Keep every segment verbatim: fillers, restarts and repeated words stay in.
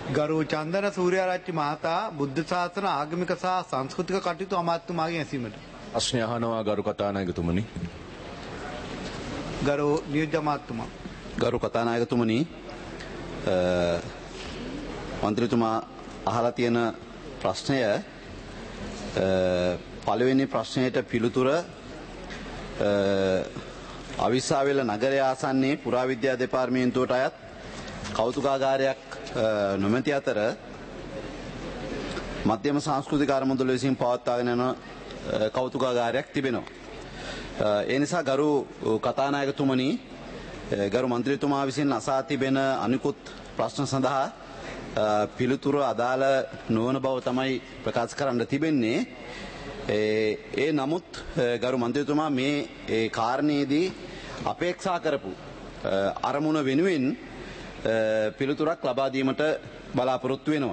ගරු චන්දන සූර්යාරච්චි මහතා බුද්ධ ශාසන ආගමික සහ සංස්කෘතික කටයුතු අමාත්‍යතුමාගෙන් ඇසීමට. ප්‍රශ්නය අහනවා ගරු කතානායකතුමනි. ගරු නියෝජ්‍ය අමාත්‍යතුමා. ගරු කතානායකතුමනි, මන්ත්‍රීතුමා අහලා තියෙන ප්‍රශ්නය පළවෙනි ප්‍රශ්නයට පිළිතුර අවිස්සාවේල නගරය ආසන්නයේ පුරාවිද්‍යා දෙපාර්තමේන්තුවට අයත් කෞතුකාගාරයක් නොමැති අතර මධ්‍යම සංස්කෘතික අරමුදල විසින් පවත්වාගෙන යන කෞතුකාගාරයක් තිබෙනවා. ඒ නිසා ගරු කතානායකතුමනි, ගරු මන්ත්‍රීතුමා විසින් අසා තිබෙන අනිකුත් ප්‍රශ්න සඳහා පිළිතුර අදාළ නොවන බව තමයි ප්‍රකාශ කරන්න තිබෙන්නේ. ඒ නමුත් ගරු මන්ත්‍රීතුමා මේ කාරණේදී අපේක්ෂා කරපු අරමුණ වෙනුවෙන් පිළිතුරක් ලබා දීමට බලාපොරොත්තු වෙනවා.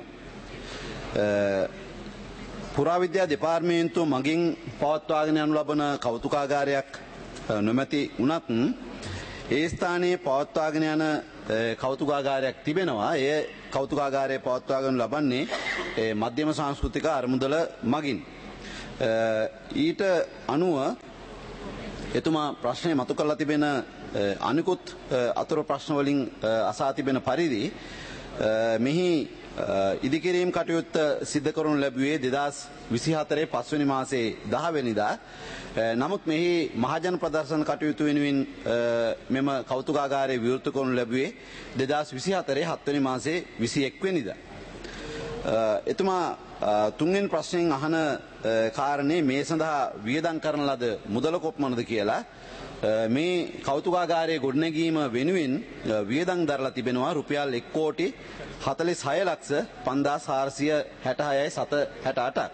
පුරාවිද්‍යා දෙපාර්තමේන්තුව මගින් පවත්වාගෙන යනු ලබන කෞතුකාගාරයක් නොමැති වුණත් ඒ ස්ථානයේ පවත්වාගෙන යන කෞතුකාගාරයක් තිබෙනවා. ඒ කෞතුකාගාරය පවත්වාගෙන ලබන්නේ මධ්‍යම සංස්කෘතික අරමුදල මගින්. ඊට අනුව එතුමා ප්‍රශ්නය මතු කරලා තිබෙන අනිකුත් අතුරු ප්‍රශ්න වලින් අසා තිබෙන පරිදි මෙහි ඉදිකිරීම් කටයුත්ත සිද්ධ කරනු ලැබුවේ දෙදහස් විසිහතරේ පස්වෙනි මාසයේ දහ වෙනිදා. නමුත් මෙහි මහජන ප්‍රදර්ශන කටයුතු වෙනුවෙන් මෙම කෞතුකාගාරය විවෘත කරනු ලැබුවේ දෙදහස් විසිහතරේ හත්වෙනි මාසයේ විසිඑක් වෙනිදා. එතුමා තුන්වෙනි ප්‍රශ්නයෙන් අහන කාරණේ මේ සඳහා වියදම් කරන ලද මුදල කොපමණද කියලා. මේ කෞතුකාගාරයේ ගොඩනැගීම වෙනුවෙන් වියදම් දරලා තිබෙනවා රුපියල් එක් කෝටි හතළිස් හය ලක්ෂ පන්දාස් හාරසිය හැට හයයි සත හැට අටක්.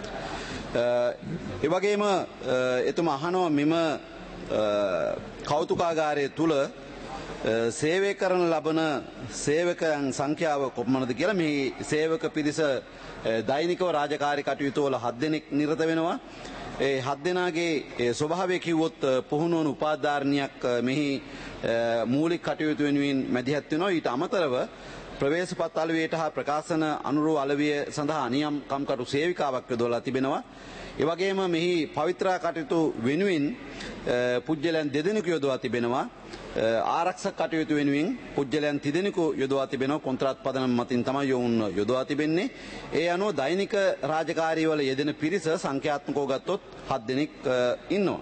ඒ වගේම එතුමා අහනවා මෙම කෞතුකාගාරය තුල සේවය කරන ලබන සේවකයන් සංඛ්‍යාව කොපමණද කියලා. මේ සේවක පිරිස දෛනිකව රාජකාරී කටයුතු වල හත් දෙනෙක් නිරත වෙනවා. ඒ හත් දෙනාගේ ස්වභාවය කිව්වොත් පුහුණු වන උපාධාරණියක් මෙහි මූලික කටයුතු වෙනුවෙන් මැදිහත් වෙනවා. ඊට අමතරව ප්‍රවේශපත් අලවියට හා ප්‍රකාශන අනුරූ අලවිය සඳහා අනියම් කම්කරු සේවිකාවක් යොදවලා තිබෙනවා. ඒ වගේම මෙහි පවිත්‍රා කටයුතු වෙනුවෙන් පුජ්‍යලයන් දෙදෙනෙකු යොදවා තිබෙනවා. ආරක්ෂක කටයුතු වෙනුවෙන් පුජ්‍යලයන් තිදෙනෙකු යොදවා තිබෙනවා. කොන්ත්‍රාත් පදනම මතින් තමයි යොවුන් යොදවා තිබෙන්නේ. ඒ අනුව දෛනික රාජකාරී වල යෙදෙන පිරිස සංඛ්‍යාත්මකව ගත්තොත් හත් දෙනෙක් ඉන්නවා.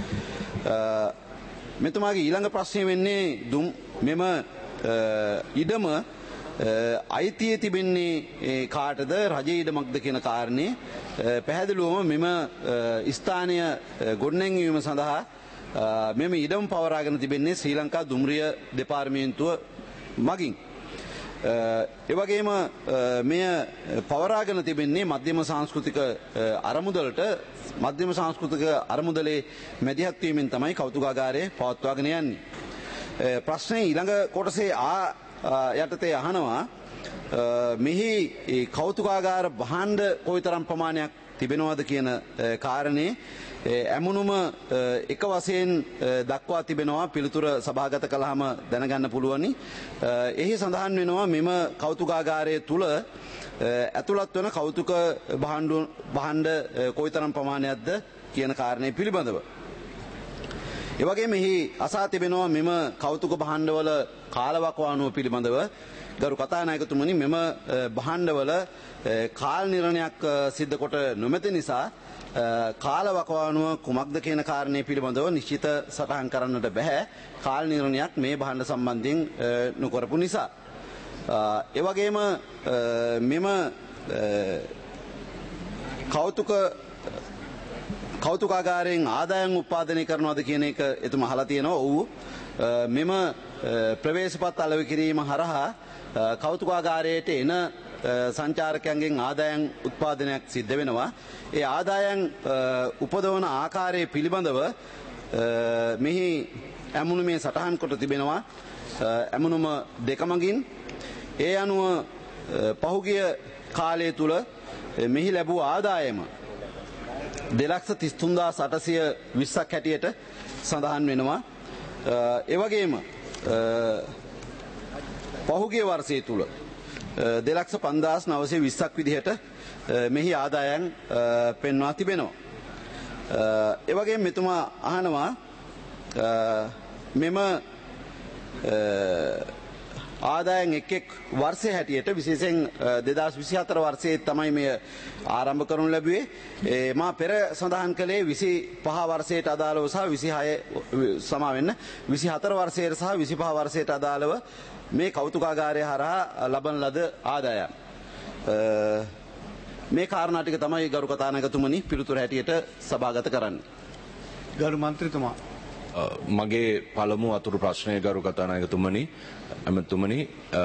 මෙතුමාගේ ඊළඟ ප්‍රශ්නය වෙන්නේ දුම් මෙම ඉඩම අයිතිය තිබෙන්නේ කාටද, රජයේ ඉඩමක්ද කියන කාරණේ පැහැදිලිවම මෙම ස්ථානය ගොඩනැංවීම සඳහා මෙම ඉඩම් පවරාගෙන තිබෙන්නේ ශ්‍රී ලංකා දුම්රිය දෙපාර්තමේන්තුව මගින්. ඒ වගේම මෙය පවරාගෙන තිබෙන්නේ මධ්‍යම සංස්කෘතික අරමුදලට. මධ්‍යම සංස්කෘතික අරමුදලේ මැදිහත් වීමෙන් තමයි කෞතුකාගාරය පවත්වාගෙන යන්නේ. ප්‍රශ්නේ ඊළඟ කොටසේ ආ යටතේ අහනවා මෙහි කෞතුකාගාර භාණ්ඩ කොයිතරම් ප්‍රමාණයක් තිබෙනවද කියන කාරණේ ඇමුණුම එක වශයෙන් දක්වා තිබෙනවා. පිළිතුර සභාගත කළාම දැනගන්න පුළුවනි. එහි සඳහන් වෙනවා මෙම කෞතුකාගාරය තුල ඇතුළත් වන කෞතුක භාණ්ඩ භාණ්ඩ කොයිතරම් ප්‍රමාණයක්ද කියන කාරණේ පිළිබඳව. ඒ වගේම මෙහි අසා තිබෙනවා මෙම කෞතුක භාණ්ඩවල කාලවකවානුව පිළිබඳව. ගරු කතානායකතුමනි, මෙම භාණ්ඩවල කාල නිර්ණයක් සිද්ධ කොට නොමැති නිසා කාලවකවානුව කුමක්ද කියන කාරණේ පිළිබඳව නිශ්චිත සටහන් කරන්නට බෑ. කාල නිර්ණයක් මේ භාණ්ඩ සම්බන්ධයෙන් නොකරපු නිසා. ඒ වගේම මෙම කෞතුක කෞතුකාගාරයෙන් ආදායම් උත්පාදනය කරනවද කියන එක එතුමා අහලා තියෙනවා. ඔව්, මෙම ප්‍රවේශපත් අලෙවි කිරීම හරහා කෞතුකාගාරයට එන සංචාරකයන්ගෙන් ආදායම් උත්පාදනයක් සිද්ධ වෙනවා. ඒ ආදායම් උපදවන ආකාරය පිළිබඳව මෙහි ඇමුණුමේ සටහන් කොට තිබෙනවා. ඇමුණුම දෙක මගින් ඒ අනුව පහුගිය කාලය තුල මෙහි ලැබූ ආදායම දෙලක්ෂ තිස් තුන්දාස් අටසිය විස්සක් හැටියට සඳහන් වෙනවා. ඒ වගේම පහුගිය වර්ෂය තුල දෙලක්ෂ පන්දාස් නවසිය විස්සක් විදිහට මෙහි ආදායන් පෙන්වා තිබෙනවා. ඒ වගේම මෙතුමා අහනවා මෙම ආදායන් එක් එක් වර්ෂය හැටියට විශේෂයෙන් දෙදහස් විසිහතර වර්ෂයේ තමයි මේ ආරම්භ කරනු ලැබුවේ. මා පෙර සඳහන් කළේ විසිපහ වර්ෂයට අදාළව සහ විසිහය සමා වෙන්න විසිහතර වර්ෂයට සහ විසිපහ වර්ෂයට අදාළව මේ කෞතුකාගාරය හරහා ලබන ලද ආදායම්. මේ කාරණා ටික තමයි ගරු කතානායකතුමනි පිළිතුර හැටියට සභාගත කරන්නේ. ගරු මන්ත්‍රීතුමා මගේ පළමු අතුරු ප්‍රශ්නය ගරු කතානායකතුමනි ඇමතුමනි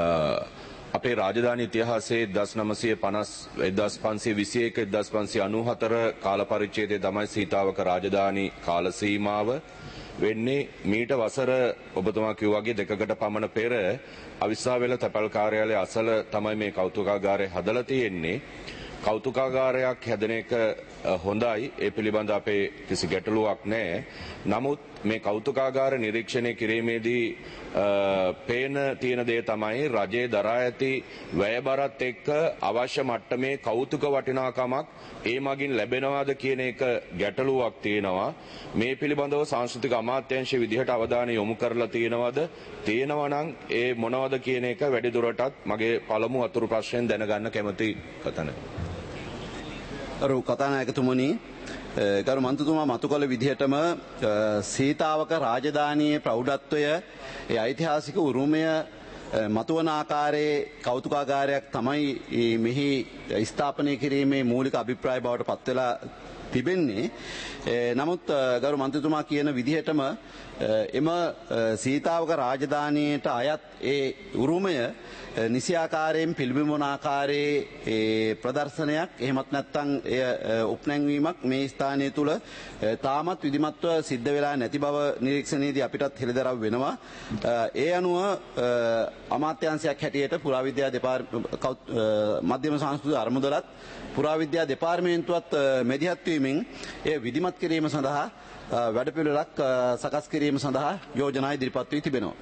අපේ රාජධානී ඉතිහාසයේ එක්දහස් නවසිය පනස් එක්දහස් පන්සිය විසි එක එක්දහස් පන්සිය අනූහතර කාල පරිච්ඡේදයේ තමයි සීතාවක රාජධානී කාල සීමාව වෙන්නේ. මීට වසර ඔබතුමා කිව්වා වගේ දෙකකට පමණ පෙර අවිස්සාවේල තැපැල් කාර්යාලය අසල තමයි මේ කෞතුකාගාරය හදලා තියෙන්නේ. කෞතුකාගාරයක් හැදෙන එක හොඳයි. ඒ පිළිබඳ අපේ කිසි ගැටලුවක් නැහැ. නමුත් මේ කෞතුකාගාර නිරීක්ෂණය කිරීමේදී පේන තියෙන දේ තමයි රජයේ දරා ඇති වැයබරත් එක්ක අවශ්‍ය මට්ටමේ කෞතුක වටිනාකමක් ඒ මගින් ලැබෙනවාද කියන එක ගැටලුවක් තියෙනවා. මේ පිළිබඳව සංස්කෘතික අමාත්‍යාංශ විදිහට අවධානය යොමු කරලා තියෙනවද? තියෙනවා නම් ඒ මොනවද කියන එක වැඩිදුරටත් මගේ පළමු අතුරු ප්‍රශ්නයෙන් දැනගන්න කැමති කතන. අර කතානායකතුමනි ගරු මන්ත්‍රීතුමා මතු කළ විදිහටම සීතාවක රාජධානියේ ප්‍රෞಢත්වය ඒ ඓතිහාසික උරුමය මතුවන ආකාරයේ කෞතුකාගාරයක් තමයි මෙහි ස්ථාපනය කිරීමේ මූලික අභිප්‍රාය බවට පත් වෙලා තිබෙන්නේ. නමුත් ගරු මන්ත්‍රීතුමා කියන විදිහටම එම සීතාවක රාජධානියට අයත් ඒ උරුමය නිසියාකාරයෙන් පිළිබිඹුන ආකාරයේ ප්‍රදර්ශනයක් එහෙමත් නැත්නම් එය උපනැංවීමක් මේ ස්ථානය තුල තාමත් විධිමත්ව සිද්ධ වෙලා නැති බව නිරීක්ෂණයේදී අපිටත් හෙළිදරව් වෙනවා. ඒ අනුව අමාත්‍යාංශයක් හැටියට පුරාවිද්‍යා මධ්‍යම සංස්කෘතික අරමුදලත් පුරාවිද්‍යා දෙපාර්තමේන්තුවත් මෙදිහත් වීමෙන් එය විධිමත් කිරීම සඳහා වැඩපිළිවෙලක් සකස් කිරීම සඳහා යෝජනා ඉදිරිපත් වී තිබෙනවා.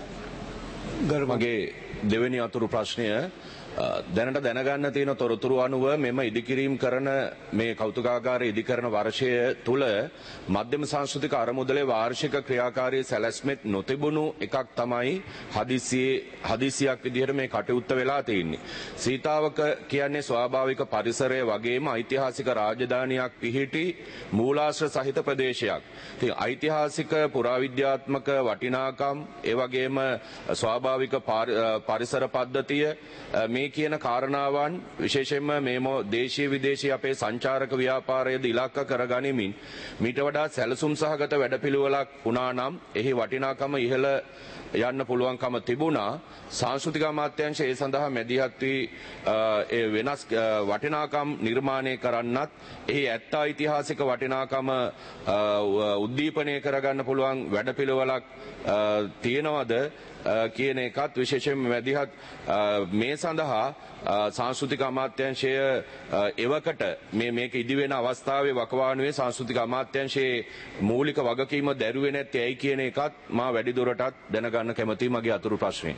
මගේ දෙවෙනි අතුරු ප්‍රශ්නය දැනට දැනගන්න තියෙන තොරතුරු අනුව මෙම ඉදිකිරීම කරන මේ කෞතුකාගාරය ඉදිකරන වර්ෂය තුල මධ්‍යම සංස්කෘතික අරමුදලේ වාර්ෂික ක්‍රියාකාරී සැලැස්මෙත් නොතිබුණු එකක් තමයි හදිසියේ හදිසියක් විදිහට මේ කටයුත්ත වෙලා තියෙන්නේ. සීතාවක කියන්නේ ස්වාභාවික පරිසරය වගේම ඓතිහාසික රාජධානියක් පිහිටි මූලාශ්‍ර සහිත ප්‍රදේශයක්. ඉතින් ඓතිහාසික පුරාවිද්‍යාත්මක වටිනාකම් ඒ වගේම ස්වාභාවික පරිසර පද්ධතිය මේ කියන කාරණාවන් විශේෂයෙන්ම මේ දේශීය විදේශීය අපේ සංචාරක ව්‍යාපාරයේද ඉලක්ක කරගනිමින් මීට වඩා සැලසුම් සහගත වැඩපිළිවෙලක් වුණා නම් එහි වටිනාකම ඉහළ යන්න පුළුවන්කම තිබුණා. සංස්කෘතික අමාත්‍යාංශය ඒ සඳහා මැදිහත් වී ඒ වෙනස් වටිනාකම් නිර්මාණය කරන්නත් එහි ඇත්ත ඓතිහාසික වටිනාකම උද්දීපනය කරගන්න පුළුවන් වැඩපිළිවෙලක් තියෙනවද කියන එකත් විශේෂයෙන්ම මැදිහත් මේ සඳහා සංස්කෘතික අමාත්‍යාංශය එවකට මේ මේක ඉදිවෙන අවස්ථාවේ වකවානුවේ සංස්කෘතික අමාත්‍යාංශයේ මූලික වගකීම දැරුවේ නැත්තේ ඇයි කියන එකත් මා වැඩිදුරටත් දැනගන්න කැමතියි මගේ අතුරු ප්‍රශ්නේ.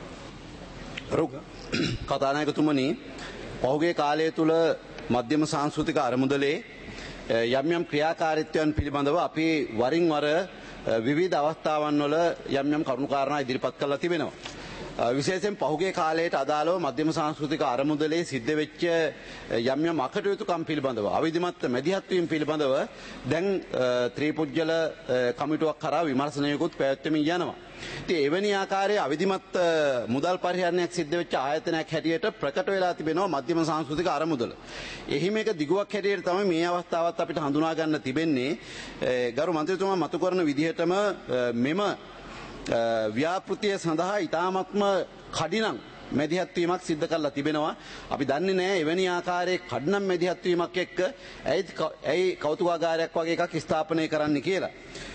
කතානායකතුමනි පහුගිය කාලය තුල මධ්‍යම සංස්කෘතික අරමුදලේ යම් යම් ක්‍රියාකාරීත්වයන් පිළිබඳව අපි වරින් වර විවිධ අවස්ථාවන් වල යම් යම් කරුණු කාරණා ඉදිරිපත් කරලා තිබෙනවා. විශේෂයෙන් පහුගිය කාලයට අදාළව මධ්‍යම සංස්කෘතික අරමුදලේ සිද්ධ වෙච්ච යම් යම් අකටයුතුකම් පිළිබඳව අවිධිමත් මැදිහත් වීම පිළිබඳව දැන් ත්‍රිපුජ්‍යල කමිටුවක් කරා විමර්ශනයකුත් පැවැත්වෙමින් යනවා. ඉතින් එවැනි ආකාරයේ අවිධිමත් මුදල් පරිහරණයක් සිද්ධ වෙච්ච ආයතනයක් හැටියට ප්‍රකට වෙලා තිබෙනවා මධ්‍යම සංස්කෘතික අරමුදල. එහි මේක දිගුවක් හැටියට තමයි මේ අවස්ථාවත් අපිට හඳුනා ගන්න තිබෙන්නේ. ගරු මන්ත්‍රීතුමා මතු කරන විදිහටම මෙම ව්‍යාපෘතිය සඳහා ඉතාමත්ම කඩිනම් මැදිහත් වීමක් සිද්ධ කරලා තිබෙනවා. අපි දන්නේ නැහැ එවැනි ආකාරයේ කඩිනම් මැදිහත් වීමක් එක්ක ඇයි ඇයි කෞතුකාගාරයක් වගේ එකක් ස්ථාපනය කරන්න කියලා.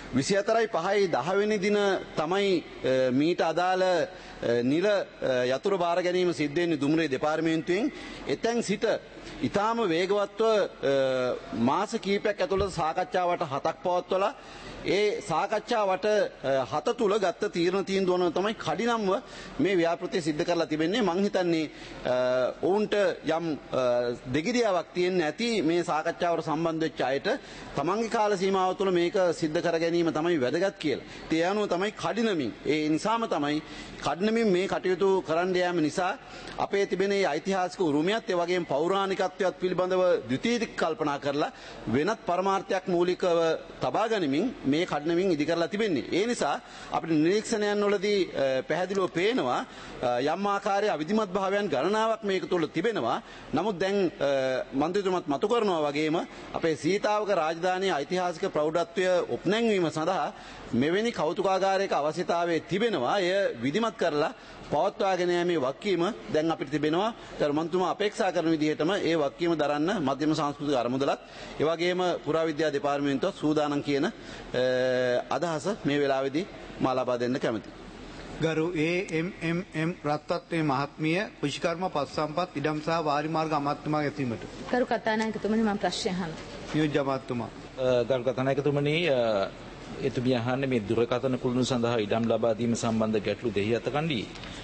විසිහතරයි පහයි දහවෙනි දින තමයි මීට අදාළ නිල යතුරු බාර ගැනීම සිද්ධ වෙන්නේ දුම්රිය දෙපාර්තමේන්තුවෙන්. එතෙන් සිට ඊටාම වේගවත්ව මාස කිහිපයක් ඇතුළත සාකච්ඡාවට හතක් පවත්වලා ඒ සාකච්ඡාවට හත තුල ගත්ත තීරණ තීන්දුවන තමයි කඩිනම්ව මේ ව්‍යාපෘතිය සිද්ධ කරලා තිබෙන්නේ. මං හිතන්නේ ඔවුන්ට යම් දෙගිඩියාවක් තියෙන්න ඇති මේ සාකච්ඡාවට සම්බන්ධ වෙච්ච අයට තමන්ගේ කාල සීමාව තුළ මේක සිද්ධ කර ගැනීම තමයි වැදගත් කියලා. ඒ අනුව තමයි කඩිනමින් ඒ නිසාම තමයි කඩිනමින් මේ කටයුතු කරන්න යාම නිසා අපේ තිබෙන මේ ඓතිහාසික උරුමයත් ඒ වගේම පෞරාණිකත්වයත් පිළිබඳව ද්විතීයික කල්පනා කරලා වෙනත් පරමාර්ථයක් මූලිකව තබා ගනිමින් මේ කඩිනමින් ඉදි කරලා තිබෙන්නේ. ඒ නිසා අපිට නිරීක්ෂණයන් වලදී පැහැදිලිව පේනවා යම් ආකාරයේ අවිධිමත් භාවයන් ගණනාවක් මේක තුළ තිබෙනවා. නමුත් දැන් මන්ත්‍රීතුමත් මතු කරනවා වගේම අපේ සීතාවක රාජධානියේ ඓතිහාසික ප්‍රෞಢත්වය ඔප්නැංවීම සඳහා මෙවැනි කෞතුකාගාරයක අවශ්‍යතාවය තිබෙනවා. එය විධිමත් කරලා පවත්වාගෙන යෑමේ වගකීම දැන් අපිට තිබෙනවා. ඒතර මන්ත්‍රීතුමා අපේක්ෂා කරන විදිහටම ඒ වගකීම දරන්න මධ්‍යම සංස්කෘතික අරමුදලත් ඒ වගේම පුරාවිද්‍යා දෙපාර්තමේන්තුවත් සූදානම් කියන අදහස මේ වෙලාවේදී මා ලබා දෙන්න කැමතියි. ගරු ඒ එම් එම් එම් රත්නත්‍රේ මහත්මිය කෘෂිකර්ම පස්සම්පත් ඉඩම් සහ වාරි මාර්ග අමාත්‍යතුමාගේ ඇසීමට. ගරු කතානායකතුමනි මම ප්‍රශ්න අහනවා. නියෝජ්‍ය අමාත්‍යතුමා. ගරු කතානායකතුමනි එතුමිය අහන්නේ මේ දුරකථන කුළුණු සඳහා ඉඩම් ලබා දීම සම්බන්ධ ගැටලු දෙහිඅත කණ්ඩි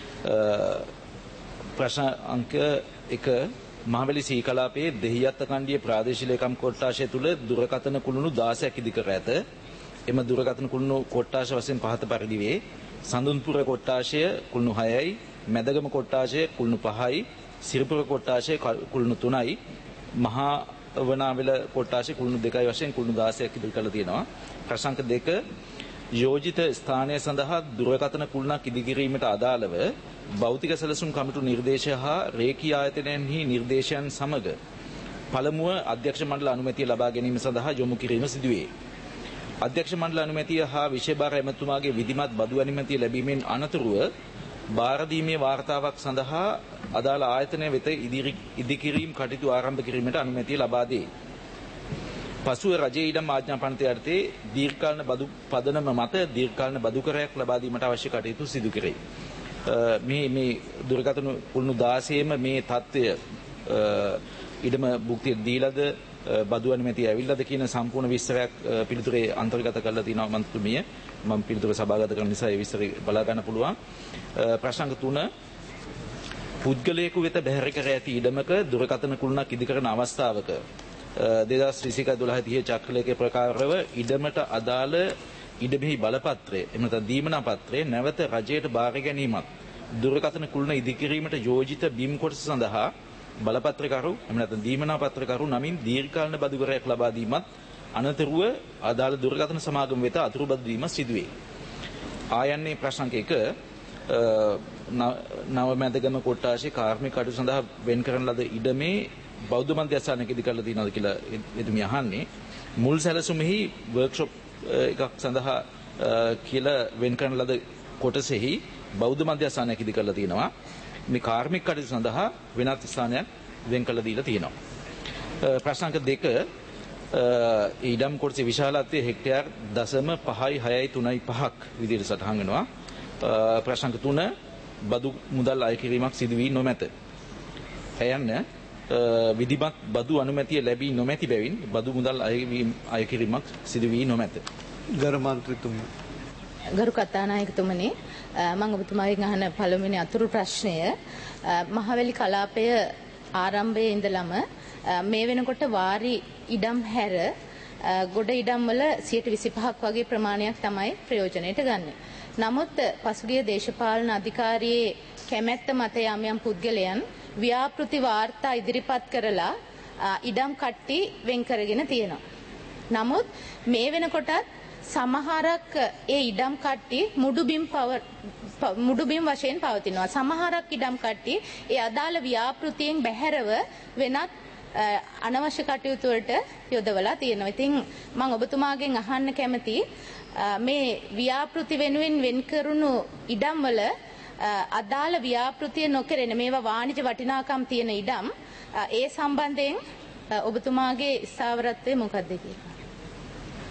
ප්‍රශ්න අංක එක මහවැලි සී කලාපයේ දෙහිඅත කණ්ඩියේ ප්‍රාදේශීය ලේකම් කොට්ටාශය තුල දුරකථන කුළුණු දාසයක් ඉදි කර ඇත. එම දුරකථන කුළුණු කොට්ටාශ වශයෙන් පහත පරිදි වේ. සඳුන්පුර කොට්ටාශය කුළුණු හයයි, මැදගම කොට්ටාශය කුළුණු පහයි, සිරිපුර කොට්ටාශය කුළුණු තුනයි, මහා වනාවෙල කොට්ටාශය කුළුණු දෙකයි වශයෙන් කුළුණු දාසයක් ඉදිරි කරලා තියෙනවා. ප්‍රශ්න දෙක යෝජිත ස්ථානය සඳහා දුරකථන කුළුණක් ඉදි කිරීමට අදාළව භෞතික සැලසුම් කමිටු නිර්දේශ හා රේඛීය ආයතනයන්හි නිර්දේශයන් සමග පළමුව අධ්‍යක්ෂ මණ්ඩල අනුමැතිය ලබා ගැනීම සඳහා යොමු කිරීම සිදුවේ. අධ්‍යක්ෂ මණ්ඩල අනුමැතිය හා විශේෂ ඇමතුමාගේ විධිමත් බදු අනුමැතිය ලැබීමෙන් අනතුරුව බාර දීමේ වාර්තාවක් සඳහා අදාළ ආයතනය වෙත ඉදි කිරීම කටයුතු ආරම්භ කිරීමට අනුමැතිය ලබා දේ. පසුව රජයේ ඉඩම් ආඥා පනතේ යටතේ දීර්ඝකාලීන බදු පදනම මත දීර්ඝකාලීන බදු කරයක් ලබා දීමට අවශ්‍ය කටයුතු සිදු කෙරේ. මේ මේ දුරකථන කුළුණු දාසයේම මේ தත්ත්වය ඉඩම භුක්තිය දීලාද බදු අනුමැතිය ඇවිල්ලාද කියන සම්පූර්ණ විස්තරයක් පිළිතුරේ අන්තර්ගත කරලා තිනවා මන්ත්‍රීතුමිය. මම පිළිතුර සභාගත කරන නිසා ඒ විස්තර බලා ගන්න පුළුවන්. ප්‍රශ්න තුන පුද්ගලයෙකු වෙත බැහැර කර ඇති ඉඩමක දුරකථන කුළුණක් ඉදි කරන අවස්ථාවක දෙදහස් විසි එක දොළහ තිහ චක්‍රලේඛයේ ප්‍රකාරව ඉඩමට අදාළ ඉඩමෙහි බලපත්‍රය එම නැත්නම් දීමනා පත්‍රය නැවත රජයට බාර ගැනීමත් දුරකථන කුළුණ ඉදි කිරීමට යෝජිත බිම් කොටස සඳහා බලපත්‍රකරු එම නැත්නම් දීමනා පත්‍රකරු නමින් දීර්ඝකාලීන බදුකරයක් ලබා දීමත් අනතුරුව අදාළ දුරකථන සමාගම වෙත අතුරු බදු දීම සිදුවේ. ආයන්නේ ප්‍රශ්න එක නවමැදගම කොට්ටාශයේ කාර්මික කටයුතු සඳහා වෙන් කරන ලද ඉඩමේ බෞද්ධ මධ්‍යස්ථානයක ඉදි කරලා තියෙනවද කියලා එතුමිය අහන්නේ. මුල් සැලසුමෙහි වර්ක්ෂොප් එකක් සඳහා කියලා වෙන් කරන ලද කොටසෙහි බෞද්ධ මධ්‍යස්ථානයක් ඉදි කරලා තියෙනවා. මේ කාර්මික කටයුතු සඳහා වෙනත් ස්ථානයක් වෙන් කරලා දීලා තියෙනවා. ප්‍රශ්න දෙක ඊඩම් කොටසේ විශාලත්වය හෙක්ටයාර් දශම පහයි හයයි තුනයි පහක් විදිහට සටහන් වෙනවා. ප්‍රශ්න තුන බදු මුදල් අය කිරීමක් සිදු වී නොමැත. එයන්න විධිමත් බදු අනුමැතිය ලැබී නොමැති බැවින් බදු මුදල් අය කිරීමක් සිදු වී නොමැත. ගරු මන්ත්‍රීතුමනි. ගරු කතානායකතුමනි මම ඔබතුමාගෙන් අහන පළමුවෙනි අතුරු ප්‍රශ්නය මහවැලි කලාපය ආරම්භයේ ඉඳලම මේ වෙනකොට වාරි ඉඩම් හැර ගොඩ ඉඩම් වල සියයට විසිපහක් වගේ ප්‍රමාණයක් තමයි ප්‍රයෝජනයට ගන්න. නමුත් පසුගිය දේශපාලන අධිකාරියේ කැමැත්ත මත යම් යම් පුද්ගලයන් ව්‍යාපෘති වාර්තා ඉදිරිපත් කරලා ඉඩම් කට්ටි වෙන් කරගෙන තියෙනවා. නමුත් මේ වෙනකොටත් සමහරක් ඒ ඉඩම් කට්ටි මුඩුබිම් මුඩුබිම් වශයෙන් පවතිනවා. සමහරක් ඉඩම් කට්ටි ඒ අදාළ ව්‍යාපෘතියෙන් බැහැරව වෙනත් අනවශ්‍ය කටයුතු වලට යොදවලා තියෙනවා. ඉතින් මම ඔබතුමාගෙන් අහන්න කැමති මේ ව්‍යාපෘති වෙනුවෙන් වෙන් කරුණු ඉඩම් වල අදාළ ව්‍යාපෘතිය නොකරන මේවා වාණිජ වටිනාකම් තියෙන ඉඩම් ඒ සම්බන්ධයෙන් ඔබතුමාගේ ස්ථාවරත්වය මොකක්ද කියලා.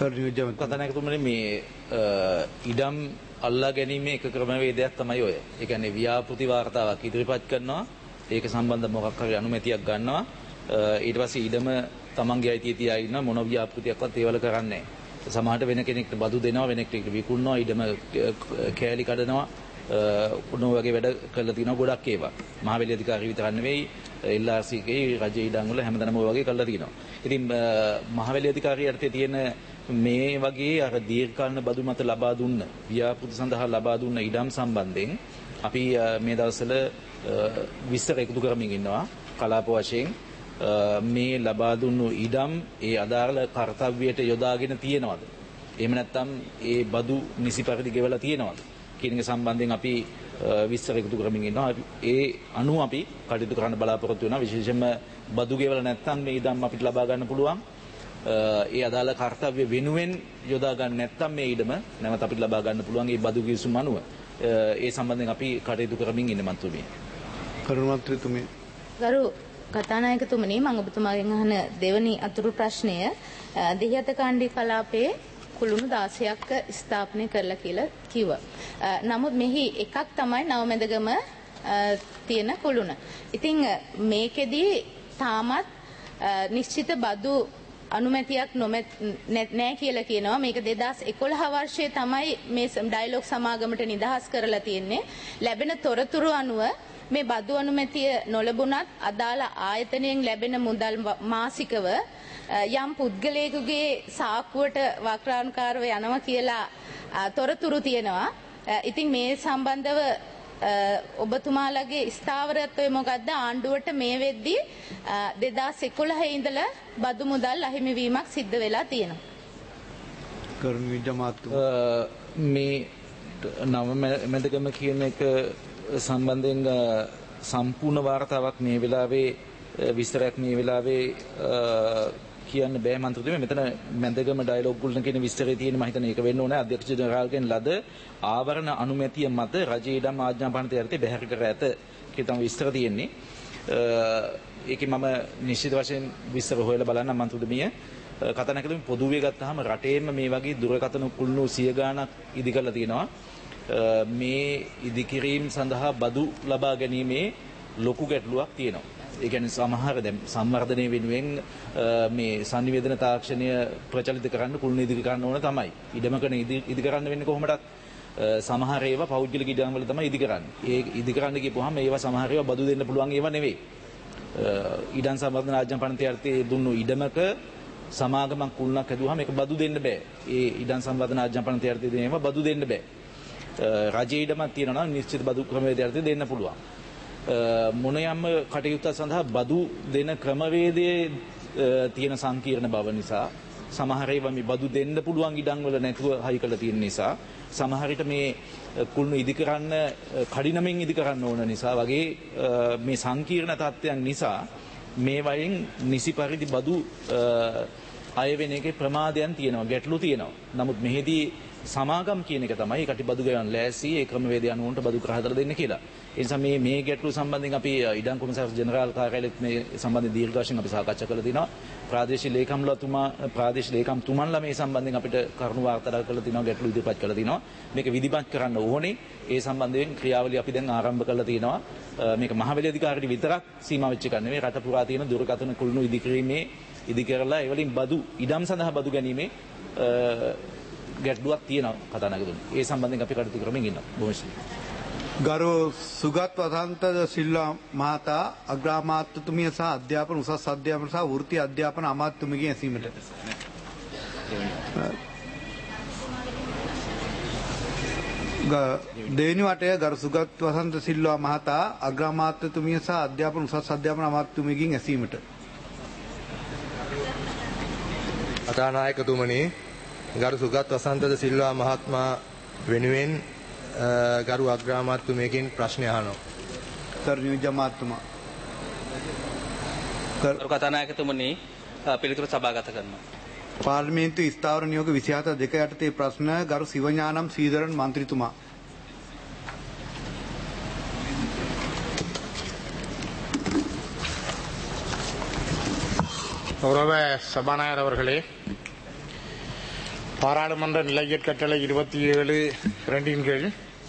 කතනකතුමනි මේ ඉඩම් අල්ලා ගැනීමේ එක ක්‍රමවේදයක් තමයි ඔය. ඒ කියන්නේ ව්‍යාපෘති වාර්තාවක් ඉදිරිපත් කරනවා. ඒක සම්බන්ධ මොකක් හරි අනුමැතියක් ගන්නවා. ඊට පස්සේ ඉඩම තමන්ගේ අයිතිය තියා ඉන්න මොන ව්‍යාපෘතියක්වත් ඒවල කරන්නේ නැහැ. සමහරට වෙන කෙනෙක්ට බදු දෙනවා, වෙන කෙනෙක්ට විකුණනවා, ඉඩම කෑලි කඩනවා. උණු වගේ වැඩ කරලා තිනවා ගොඩක් ඒවා. මහවැලි අධිකාරිය විතර නෙවෙයි එල් ආර් සී එකේ රජයේ ඉඩම් වල හැමදැනම ඔය වගේ කරලා තිනවා. ඉතින් මහවැලි අධිකාරිය යටතේ තියෙන මේ වගේ අර දීර්ඝකාලීන බදු මත ලබා දුන්න ව්‍යාපෘති සඳහා ලබා දුන්න ඉඩම් සම්බන්ධයෙන් අපි මේ දවස්වල විස්තර එකතු කරමින් ඉන්නවා. කලාප වශයෙන් මේ ලබා දුන්නු ඉඩම් ඒ අදාළ කර්තව්‍යයට යොදාගෙන තියෙනවද? එහෙම නැත්නම් ඒ බදු නිසි පරිදි ගෙවලා තියෙනවද? කියන එක සම්බන්ධයෙන් අපි විස්තර එකතු කරමින් ඉන්නවා. ඒ අනුව අපි කටයුතු කරන්න බලාපොරොත්තු වෙනවා. විශේෂයෙන්ම බදු ගෙවලා නැත්නම් මේ ඉඩම් අපිට ලබා ගන්න පුළුවන්. ඒ අදාළ කාර්යය වෙනුවෙන් යොදා ගන්න නැත්නම් මේ ඉඩම නැවත අපිට ලබා ගන්න පුළුවන් ඒ බදු කිවිසුම අනුව. ඒ සම්බන්ධයෙන් අපි කටයුතු කරමින් ඉන්න මන්ත්‍රීතුමිය. කරුණ මන්ත්‍රීතුමිය. ගරු කතානායකතුමනි, මම ඔබතුමාගෙන් අහන දෙවනි අතුරු ප්‍රශ්නය දෙහිඅත කාණ්ඩී කලාපයේ කුළුණු දාසයක් ස්ථාපනය කරලා කියලා කිව්වා. නමුත් මෙහි එකක් තමයි නවමෙදගම තියෙන කුළුණ. ඉතින් මේකෙදී තාමත් නිශ්චිත බදු අනුමැතියක් නැහැ කියලා කියනවා. මේක දෙදාස් එකොළහ වර්ෂයේ තමයි මේ ඩයලොග් සමාගමට නිදහස් කරලා තියෙන්නේ. ලැබෙන තොරතුරු අනුව මේ බදු අනුමැතිය නොලැබුණත් අදාළ ආයතනයෙන් ලැබෙන මුදල් මාසිකව යම් පුද්ගලයෙකුගේ සාක්කුවට වක්‍රානුකාරව යනවා කියලා තොරතුරු තියෙනවා. ඉතින් මේ සම්බන්ධව ඔබතුමාලගේ ස්ථාවරත්වය මොකද්ද? ආණ්ඩුවට මේ වෙද්දී දෙදාස් එකොළහ ඉඳලා බදු මුදල් අහිමිවීමක් සිද්ධ වෙලා තියෙනවා. මේ නව මැදගම කියන එක සම්බන්ධයෙන් සම්පූර්ණ වාර්තාවක් මේ වෙලාවේ විස්තරයක් මේ වෙලාවේ කියන්න බෑ මන්ත්‍රීතුමනි. මෙතන මැදගම ඩයලොග් වල කියන විස්තරේ තියෙන මම හිතන්නේ ඒක වෙන්න ඕනේ. අධ්‍යක්ෂ ජනරාල්ගෙන් ලද ආවරණ අනුමැතිය මත රජයේ ඉඩම් ආඥාපනත යටතේ බැහැර කර ඇත කියලා තමයි විස්තර තියෙන්නේ. ඒකේ මම නිශ්චිත වශයෙන් විස්තර හොයලා බලන්න මන්ත්‍රීතුමිය. කතානායකතුමනි, පොදුවේ ගත්තාම රටේම මේ වගේ දුරකථන කුළුණු සිය ගාණක් ඉදි කරලා තියෙනවා. මේ ඉදිකිරීම සඳහා බදු ලබා ගැනීමේ ලොකු ගැටලුවක් තියෙනවා. ඒ කියන්නේ සමහර දැන් සංවර්ධනය වෙනුවෙන් මේ sannivedana තාක්ෂණය ප්‍රචලිත කරන්න කුළුණු ඉදිරි කරන්න ඕන තමයි. ඉඩමකන ඉදි කරන්න වෙන්නේ කොහොමදත් සමහර ඒවා පෞද්ගලික ඉඩම් වල තමයි ඉදි කරන්නේ. ඒ ඉදි කරන්න ගියපුවාම ඒවා සමහර ඒවා බදු දෙන්න පුළුවන් ඒවා නෙවෙයි. ඉඩම් සංවර්ධන ආඥාපනතේ යටතේ දුන්නු ඉඩමක සමාගමක් කුළුණක් හැදුවාම ඒක බදු දෙන්න බෑ. ඒ ඉඩම් සංවර්ධන ආඥාපනතේ යටතේ දෙන ඒවා බදු දෙන්න බෑ. රජයේ ඉඩමක් තියෙනවා නම් නිශ්චිත බදු ක්‍රමවේදයක් යටතේ දෙන්න පුළුවන්. මොන යම් කටයුත්ත සඳහා බදු දෙන ක්‍රමවේදයේ තියෙන සංකීර්ණ බව නිසා සමහර ඒවා මේ බදු දෙන්න පුළුවන් ඉඩම් වල නැතුව හයි කරලා තියෙන නිසා සමහර විට මේ කුළුණු ඉදි කරන්න කඩිනමින් ඉදි කරන්න ඕන නිසා වගේ මේ සංකීර්ණ තත්ත්වයන් නිසා මේ වයින් නිසි පරිදි බදු අය වෙන එකේ ප්‍රමාදයන් තියෙනවා, ගැටලු තියෙනවා. නමුත් මෙහිදී සමාගම් කියන එක තමයි කටි බදු ගයන් ලෑසි ඒ ක්‍රමවේදය අනුව බදු කර හදලා දෙන්න කියලා. ඒ නිසා මේ මේ ගැටලු සම්බන්ධයෙන් අපි ඉඩම් කොමසාරිස් ජෙනරාල් කාර්යාලයේත් මේ සම්බන්ධ දීර්ඝ වශයෙන් අපි සාකච්ඡා කරලා තිනවා. ප්‍රාදේශීය ලේකම්ලතුමා ප්‍රාදේශීය ලේකම්තුමන්ලා මේ සම්බන්ධයෙන් අපිට කරුණු වාර්තා කරලා තිනවා, ගැටලු ඉදිරිපත් කරලා තිනවා. මේක විධිමත් කරන්න ඕනේ. ඒ සම්බන්ධයෙන් ක්‍රියාවලිය අපි දැන් ආරම්භ කරලා තිනවා. මේක මහවැලි අධිකාරියට විතරක් සීමා වෙච්ච එකක් නෙවෙයි. රට පුරා තියෙන දුරකථන කුළුණු ඉදි කිරීමේ ඉදි කරලා ඒ වලින් බදු ඉඩම් සඳහා බදු ගැනීමේ ගැටලුවක් තියෙනවා කතානායකතුමනි. ඒ සම්බන්ධයෙන් අපි කටයුතු කරමින් ඉන්නවා. බොහොම ස්තුතියි. ගරු සුගත් වසන්ත සිල්වා මහතා අග්‍රාමාත්‍යතුමිය සහ අධ්‍යාපන උසස් අධ්‍යාපන සහ වෘත්ති අධ්‍යාපන අමාත්‍යතුමියගෙන් ඇසීමට. දෙවෙනි වටය ගරු සුගත් වසන්ත සිල්වා මහතා අග්‍රාමාත්‍යතුමිය සහ අධ්‍යාපන උසස් අධ්‍යාපන අමාත්‍යතුමියගෙන් ඇසීමට. කතානායකතුමනි, ගරු සුගත් වසන්ත සිල්වා මහත්මයා වෙනුවෙන් ගරු අග්‍රාමාත්‍යතුමියකින් ප්‍රශ්න අහනවා. කරු නියෝජ්‍ය අමාත්‍යතුමා. ගරු කතානායකතුමනි, පිළිතුරු සභාගත කරනවා. පාර්ලිමේන්තු ස්ථාවර නියෝග විසිහත දෙක යටතේ ප්‍රශ්න ගරු සිවඥානම් සීදරන් මන්ත්‍රීතුමා. கௌரவ சபாநாயகர் அவர்களே, பாராளுமன்ற நிலையற் கட்டளை இருபத்தி ஏழு இரண்டின் கீழ்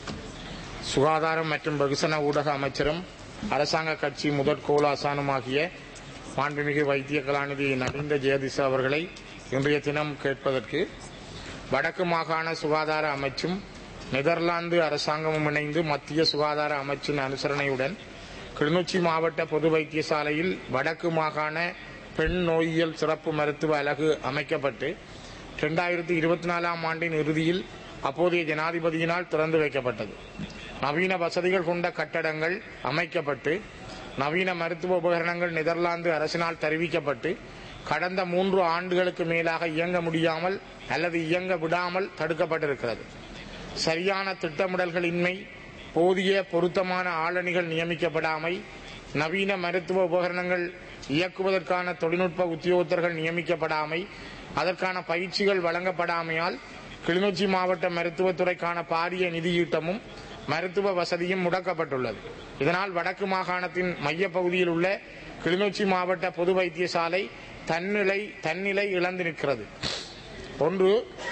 சுகாதாரம் மற்றும் வெகுசன ஊடக அமைச்சரும் அரசாங்க கட்சி முதற்கோள் ஆசானுமாகிய மாண்புமிகு வைத்திய கலாநிதி நலிந்த ஜெயதிச அவர்களை இன்றைய தினம் கேட்பதற்கு வடக்கு மாகாண சுகாதார அமைச்சும் நெதர்லாந்து அரசாங்கமும் இணைந்து மத்திய சுகாதார அமைச்சின் அனுசரணையுடன் கிளிநொச்சி மாவட்ட பொது வைத்தியசாலையில் வடக்கு மாகாண பெண் நோயியல் சிறப்பு மருத்துவ அலகு அமைக்கப்பட்டு இரண்டாயிரத்தி இருபத்தி நாலாம் ஆண்டின் இறுதியில் அப்போதைய ஜனாதிபதியினால் திறந்து வைக்கப்பட்டது. நவீன வசதிகள் கொண்ட கட்டடங்கள் அமைக்கப்பட்டு நவீன மருத்துவ உபகரணங்கள் நெதர்லாந்து அரசினால் தெரிவிக்கப்பட்டு கடந்த மூன்று ஆண்டுகளுக்கு மேலாக இயங்க முடியாமல் அல்லது இயங்க விடாமல் தடுக்கப்பட்டிருக்கிறது. சரியான திட்டமிடல்களின்மை, போதிய பொருத்தமான ஆளணிகள் நியமிக்கப்படாமை, நவீன மருத்துவ உபகரணங்கள் இயக்குவதற்கான தொழில்நுட்ப உத்தியோகத்தர்கள் நியமிக்கப்படாமை, அதற்கான பயிற்சிகள் வழங்கப்படாமையால் கிளிநொச்சி மாவட்ட மருத்துவத்துறைக்கான பாரிய நிதியீட்டமும் மருத்துவ வசதியும் முடக்கப்பட்டுள்ளது. இதனால் வடக்கு மாகாணத்தின் மைய பகுதியில் உள்ள கிளிநொச்சி மாவட்ட பொது வைத்தியசாலை தன்னிலை தன்னிலை இழந்து நிற்கிறது. ஒன்று,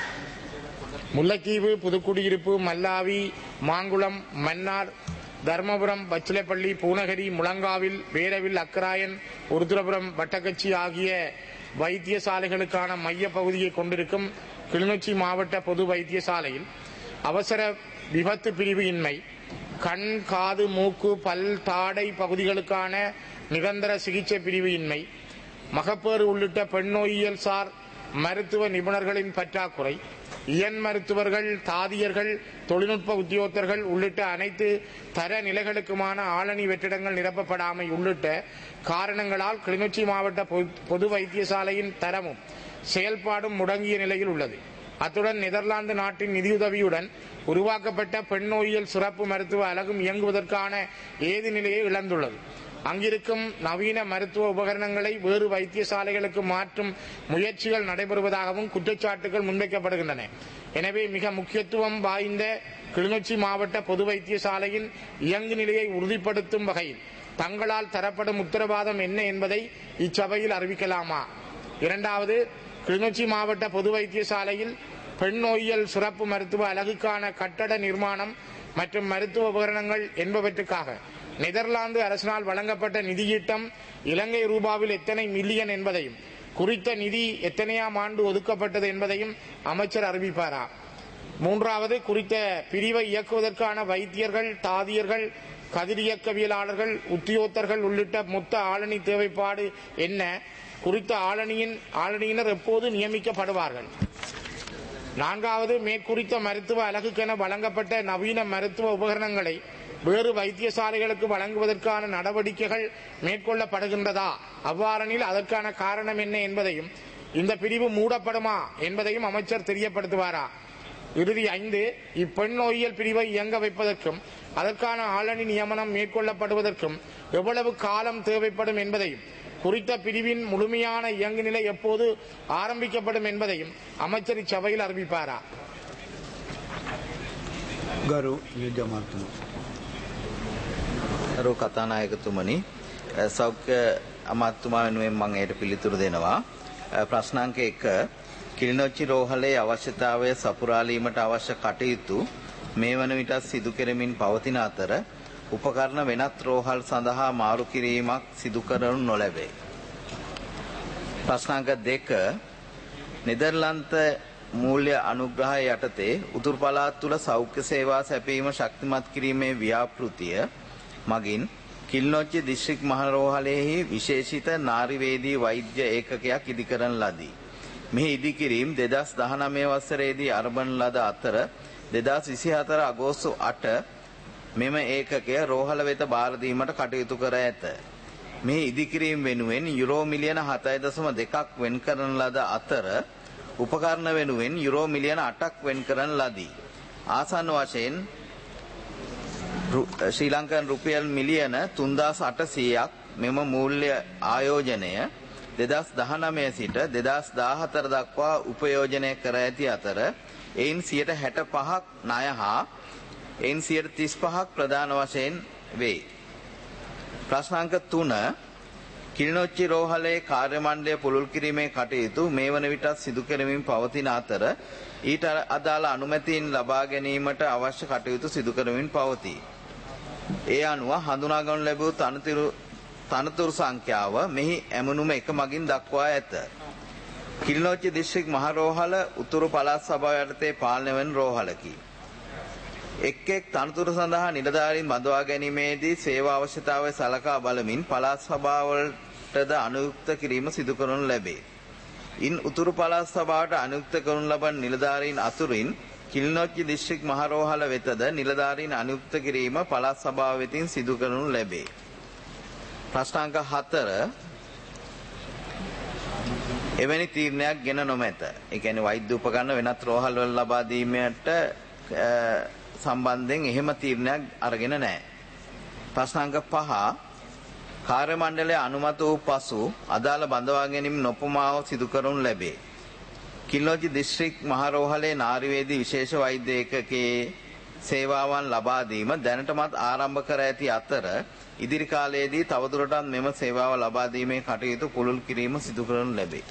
முல்லைத்தீவு, புதுக்குடியிருப்பு, மல்லாவி, மாங்குளம், மன்னார், தர்மபுரம், பச்சிலைப்பள்ளி, பூனகிரி, முழங்காவில், வேரவில், அக்கராயன், உருத்திரபுரம், வட்டக்கச்சி ஆகிய வைத்தியசாலைகளுக்கான மைய பகுதியை கொண்டிருக்கும் கிளிநொச்சி மாவட்ட பொது வைத்தியசாலையில் அவசர விபத்து பிரிவு இன்மை, கண், காது, மூக்கு, பல், தாடை பகுதிகளுக்கான நிரந்தர சிகிச்சை பிரிவு இன்மை, மகப்பேறு உள்ளிட்ட பெண் நோயியல் சார் மருத்துவ நிபுணர்களின் பற்றாக்குறை, இயன் மருத்துவர்கள், தாதியர்கள், தொழில்நுட்ப உத்தியோகத்தர்கள் உள்ளிட்ட அனைத்து தர நிலைகளுக்குமான ஆளணி வெற்றிடங்கள் நிரப்பப்படாமை உள்ளிட்ட காரணங்களால் கிளிநொச்சி மாவட்ட பொது வைத்தியசாலையின் தரமும் செயல்பாடும் முடங்கிய நிலையில் உள்ளது. அத்துடன் நெதர்லாந்து நாட்டின் நிதியுதவியுடன் உருவாக்கப்பட்ட பெண் நோயியல் சிறப்பு மருத்துவ அலகும் இயங்குவதற்கான ஏது நிலையை இழந்துள்ளது. அங்கிருக்கும் நவீன மருத்துவ உபகரணங்களை வேறு வைத்தியசாலைகளுக்கு மாற்றும் முயற்சிகள் நடைபெறுவதாகவும் குற்றச்சாட்டுகள் முன்வைக்கப்படுகின்றன. எனவே மிக முக்கியத்துவம் வாய்ந்த கிளிநொச்சி மாவட்ட பொது வைத்தியசாலையின் இயங்கு நிலையை உறுதிப்படுத்தும் வகையில் தங்களால் தரப்படும் உத்தரவாதம் என்ன என்பதை இச்சபையில் அறிவிக்கலாமா? இரண்டாவது, கிளிநொச்சி மாவட்ட பொது வைத்தியசாலையில் பெண் நோயியல் சிறப்பு மருத்துவ அலகுக்கான கட்டட நிர்மாணம் மற்றும் மருத்துவ உபகரணங்கள் என்பவற்றுக்காக நெதர்லாந்து அரசினால் வழங்கப்பட்ட நிதியீட்டம் இலங்கை ரூபாவில் எத்தனை மில்லியன் என்பதையும் குறித்த நிதி எத்தனையாம் ஆண்டு ஒதுக்கப்பட்டது என்பதையும் அமைச்சர் அறிவிப்பாரா? மூன்றாவது, குறித்த பிரிவை இயக்குவதற்கான வைத்தியர்கள், தாதியர்கள், கதிரியக்கவியலாளர்கள், உத்தியோகத்தர்கள் உள்ளிட்ட மொத்த ஆளணி தேவைப்பாடு என்ன? குறித்த ஆளணியின் ஆளணியினர் எப்போது நியமிக்கப்படுவார்கள்? நான்காவது, மேற்குறித்த மருத்துவ அலகுக்கென வழங்கப்பட்ட நவீன மருத்துவ உபகரணங்களை வேறு வைத்தியசாலைகளுக்கு வழங்குவதற்கான நடவடிக்கைகள் மேற்கொள்ளப்படுகின்றதா? அவ்வாறெனில் அதற்கான காரணம் என்ன என்பதையும் இந்த பிரிவு மூடப்படுமா என்பதையும் அமைச்சர் தெரியப்படுத்துவாரா? இறுதி ஐந்து, இப்பெண் நோயியல் பிரிவை இயங்க வைப்பதற்கும் அதற்கான ஆளணி நியமனம் மேற்கொள்ளப்படுவதற்கும் எவ்வளவு காலம் தேவைப்படும் என்பதையும் குறித்த பிரிவின் முழுமையான இயங்கு நிலை எப்போது ஆரம்பிக்கப்படும் என்பதையும் அமைச்சர் இச்சபையில் அறிவிப்பாரா? රු කතානායකතුමනි, සෞඛ්‍ය අමාත්‍යතුමා වෙනුවෙන් මම ඒට පිළිතුරු දෙනවා. ප්‍රශ්නාංක එක, කිලිනොච්චි රෝහලේ අවශ්‍යතාවය සපුරාලීමට අවශ්‍ය කටයුතු මේ වන විට සිදු කෙරෙමින් පවතින අතර උපකරණ වෙනත් රෝහල් සඳහා මාරු කිරීමක් සිදු කරනු නොලැබේ. ප්‍රශ්නාංක දෙක, නෙදර්ලන්ත මූල්‍ය අනුග්‍රහය යටතේ උතුරු පළාත් තුළ සෞඛ්‍ය සේවා සැපීම ශක්තිමත් කිරීමේ ව්‍යාපෘතිය මගින් කිල්නොච්චි දිස්ත්‍රික් මහරෝහලෙහි විශේෂිත නාරිවේදී වෛද්‍ය ඒකකයක් ඉදිකරන ලදී. මෙහි ඉදිකිරීම දෙදහස් දහනවය වසරේදී ආරම්භන ලද අතර දෙදහස් විසිහතර අගෝස්තු අට මෙම ඒකකය රෝහල වෙත බාර දීමට කටයුතු කර ඇත. මෙහි ඉදිකිරීම වෙනුවෙන් යුරෝ මිලියන හතයි දශම දෙකක් වෙන් කරන ලද අතර උපකරණ වෙනුවෙන් යුරෝ මිලියන අටක් වෙන් කරන ලදී. ආසන්න වශයෙන් ශ්‍රී ලංකන් රුපියල් මිලියන තුන්දාස් අටසීයක් මෙම මූල්‍ය ආයෝජනය දෙදහස් දහනවය සිට දෙදහස් දාහතර දක්වා උපයෝජනය කර ඇති අතර එයින් සියයට හැට පහක් ණය හා එයින් සියයට තිස් පහක් ප්‍රධාන වශයෙන් වේ. ප්‍රශ්නාංක තුන, කිලිනොච්චි රෝහලේ කාර්ය මණ්ඩලය පුළුල් කිරීමේ කටයුතු මේ වන විටත් සිදු කරමින් පවතින අතර ඊට අදාළ අනුමැතීන් ලබා ගැනීමට අවශ්‍ය කටයුතු සිදු කරමින් පවතී. ඒ අනුව හඳුනා ගනු ලැබූ තනතුරු තනතුරු සංඛ්‍යාව මෙහි ඇමනුම එක මගින් දක්වා ඇත. කිලිනොච්චි දිස්ත්‍රික් මහ රෝහල උතුරු පළාත් සභාව යටතේ පාලනය වන රෝහලකි. එක් එක් තනතුරු සඳහා නිලධාරීන් බඳවා ගැනීමේදී සේවා අවශ්‍යතාවය සලකා බලමින් පළාත් සභාවලටද අනුයුක්ත කිරීම සිදු කරනු ලැබේ. ඉන් උතුරු පළාත් සභාවට අනුයුක්ත කරනු ලබන නිලධාරීන් අතුරින් කිලිනොච්චි දිස්ත්‍රික් මහ රෝහල වෙතද නිලධාරීන් අනුයුක්ත කිරීම පළාත් සභාව වෙතින් සිදු කරනු ලැබේ. ප්‍රශ්නාංක හතර එවැනි තීරණයක් ගෙන නොමැත. ඒ කියන්නේ වෛද්‍ය උපකරණ වෙනත් රෝහල් වල ලබා දීමට සම්බන්ධයෙන් එහෙම තීරණයක් අරගෙන නැහැ. ප්‍රශ්නාංක පහ කාර්ය මණ්ඩලය අනුමත වූ පසු අදාළ බඳවා ගැනීම නොපමාව සිදු කරනු ලැබේ. කිලිනොච්චි දිස්ත්‍රික් මහ රෝහලේ නාරිවේදී විශේෂ වෛද්‍ය ඒකකයේ සේවාවන් ලබා දීම දැනටමත් ආරම්භ කර ඇති අතර ඉදිරි කාලයේදී තවදුරටත් මෙම සේවාව ලබා දීමේ කටයුතු පුළුල් කිරීම සිදු කරනු ලැබේ.